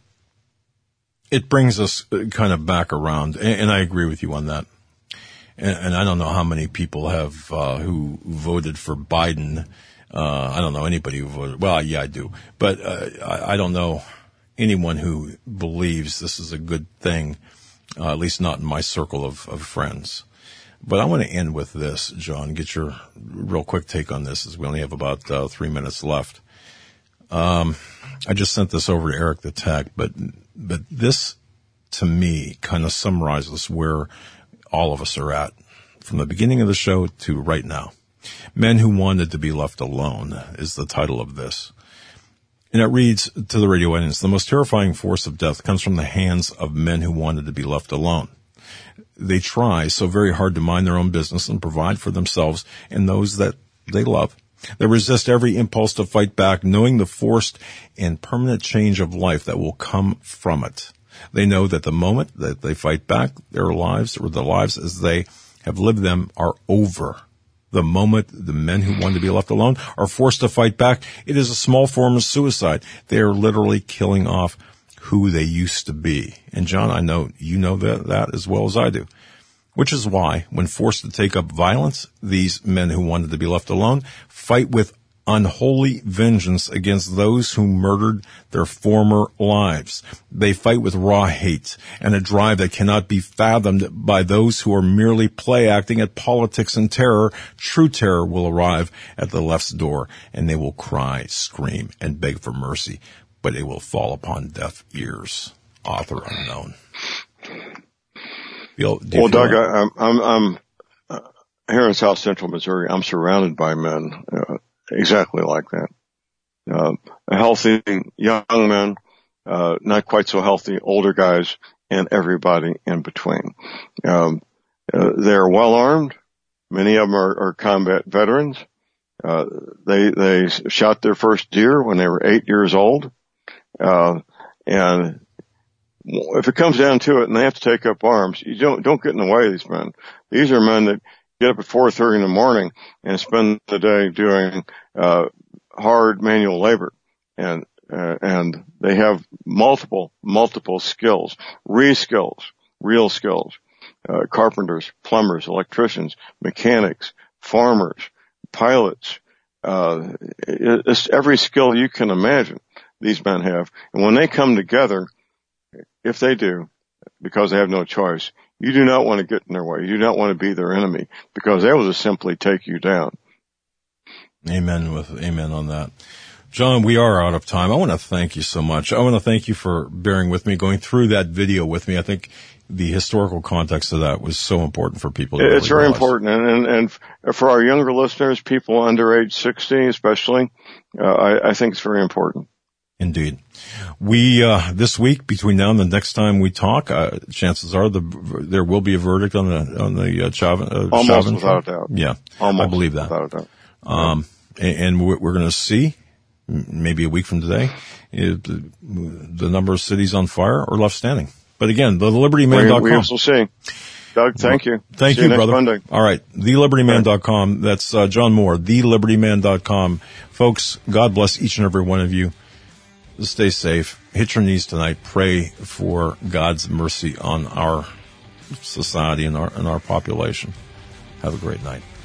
S2: it brings us kind of back around, and I agree with you on that. And I don't know how many people have who voted for Biden. I don't know anybody who voted. Well, yeah, I do. But I don't know anyone who believes this is a good thing, at least not in my circle of friends. But I want to end with this, John, get your real quick take on this, as we only have about 3 minutes left. I just sent this over to Eric the Tech, but this, to me, kind of summarizes where all of us are at from the beginning of the show to right now. Men Who Wanted to Be Left Alone is the title of this. And it reads to the radio audience, the most terrifying force of death comes from the hands of men who wanted to be left alone. They try so very hard to mind their own business and provide for themselves and those that they love. They resist every impulse to fight back, knowing the forced and permanent change of life that will come from it. They know that the moment that they fight back, their lives, or the lives as they have lived them, are over. The moment the men who want to be left alone are forced to fight back, it is a small form of suicide. They are literally killing off who they used to be. And John, I know you know that as well as I do. Which is why, when forced to take up violence, these men who wanted to be left alone fight with unholy vengeance against those who murdered their former lives. They fight with raw hate and a drive that cannot be fathomed by those who are merely play acting at politics and terror. True terror will arrive at the left's door, and they will cry, scream, and beg for mercy, but it will fall upon deaf ears. Author unknown.
S7: Well, Doug, I'm here in South Central Missouri. I'm surrounded by men exactly like that. Healthy young men, not quite so healthy older guys, and everybody in between. They're well armed. Many of them are combat veterans. They shot their first deer when they were 8 years old. And if it comes down to it and they have to take up arms, you don't get in the way of these men. These are men that get up at 4:30 in the morning and spend the day doing hard manual labor, and they have multiple skills, real skills, carpenters, plumbers, electricians, mechanics, farmers, pilots. It's every skill you can imagine these men have, and when they come together, if they do, because they have no choice, you do not want to get in their way. You do not want to be their enemy, because they will just simply take you down.
S2: Amen on that. John, we are out of time. I want to thank you so much. I want to thank you for bearing with me, going through that video with me. I think the historical context of that was so important for people to really
S7: It's very
S2: realize.
S7: important. And for our younger listeners, people under age 60 especially, I think it's very important.
S2: Indeed. We, this week, between now and the next time we talk, chances are there will be a verdict on the Chauvin.
S7: Almost without a doubt.
S2: Yeah.
S7: Almost
S2: I believe that.
S7: Without a doubt.
S2: And we're going to see, maybe a week from today, the number of cities on fire or left standing. But again, thelibertyman.com.
S7: We also see. Doug, thank you.
S2: Thank
S7: see
S2: you,
S7: next
S2: brother.
S7: Monday.
S2: All right. Thelibertyman.com. That's John Moore, thelibertyman.com. Folks, God bless each and every one of you. Stay safe. Hit your knees tonight. Pray for God's mercy on our society and our population. Have a great night.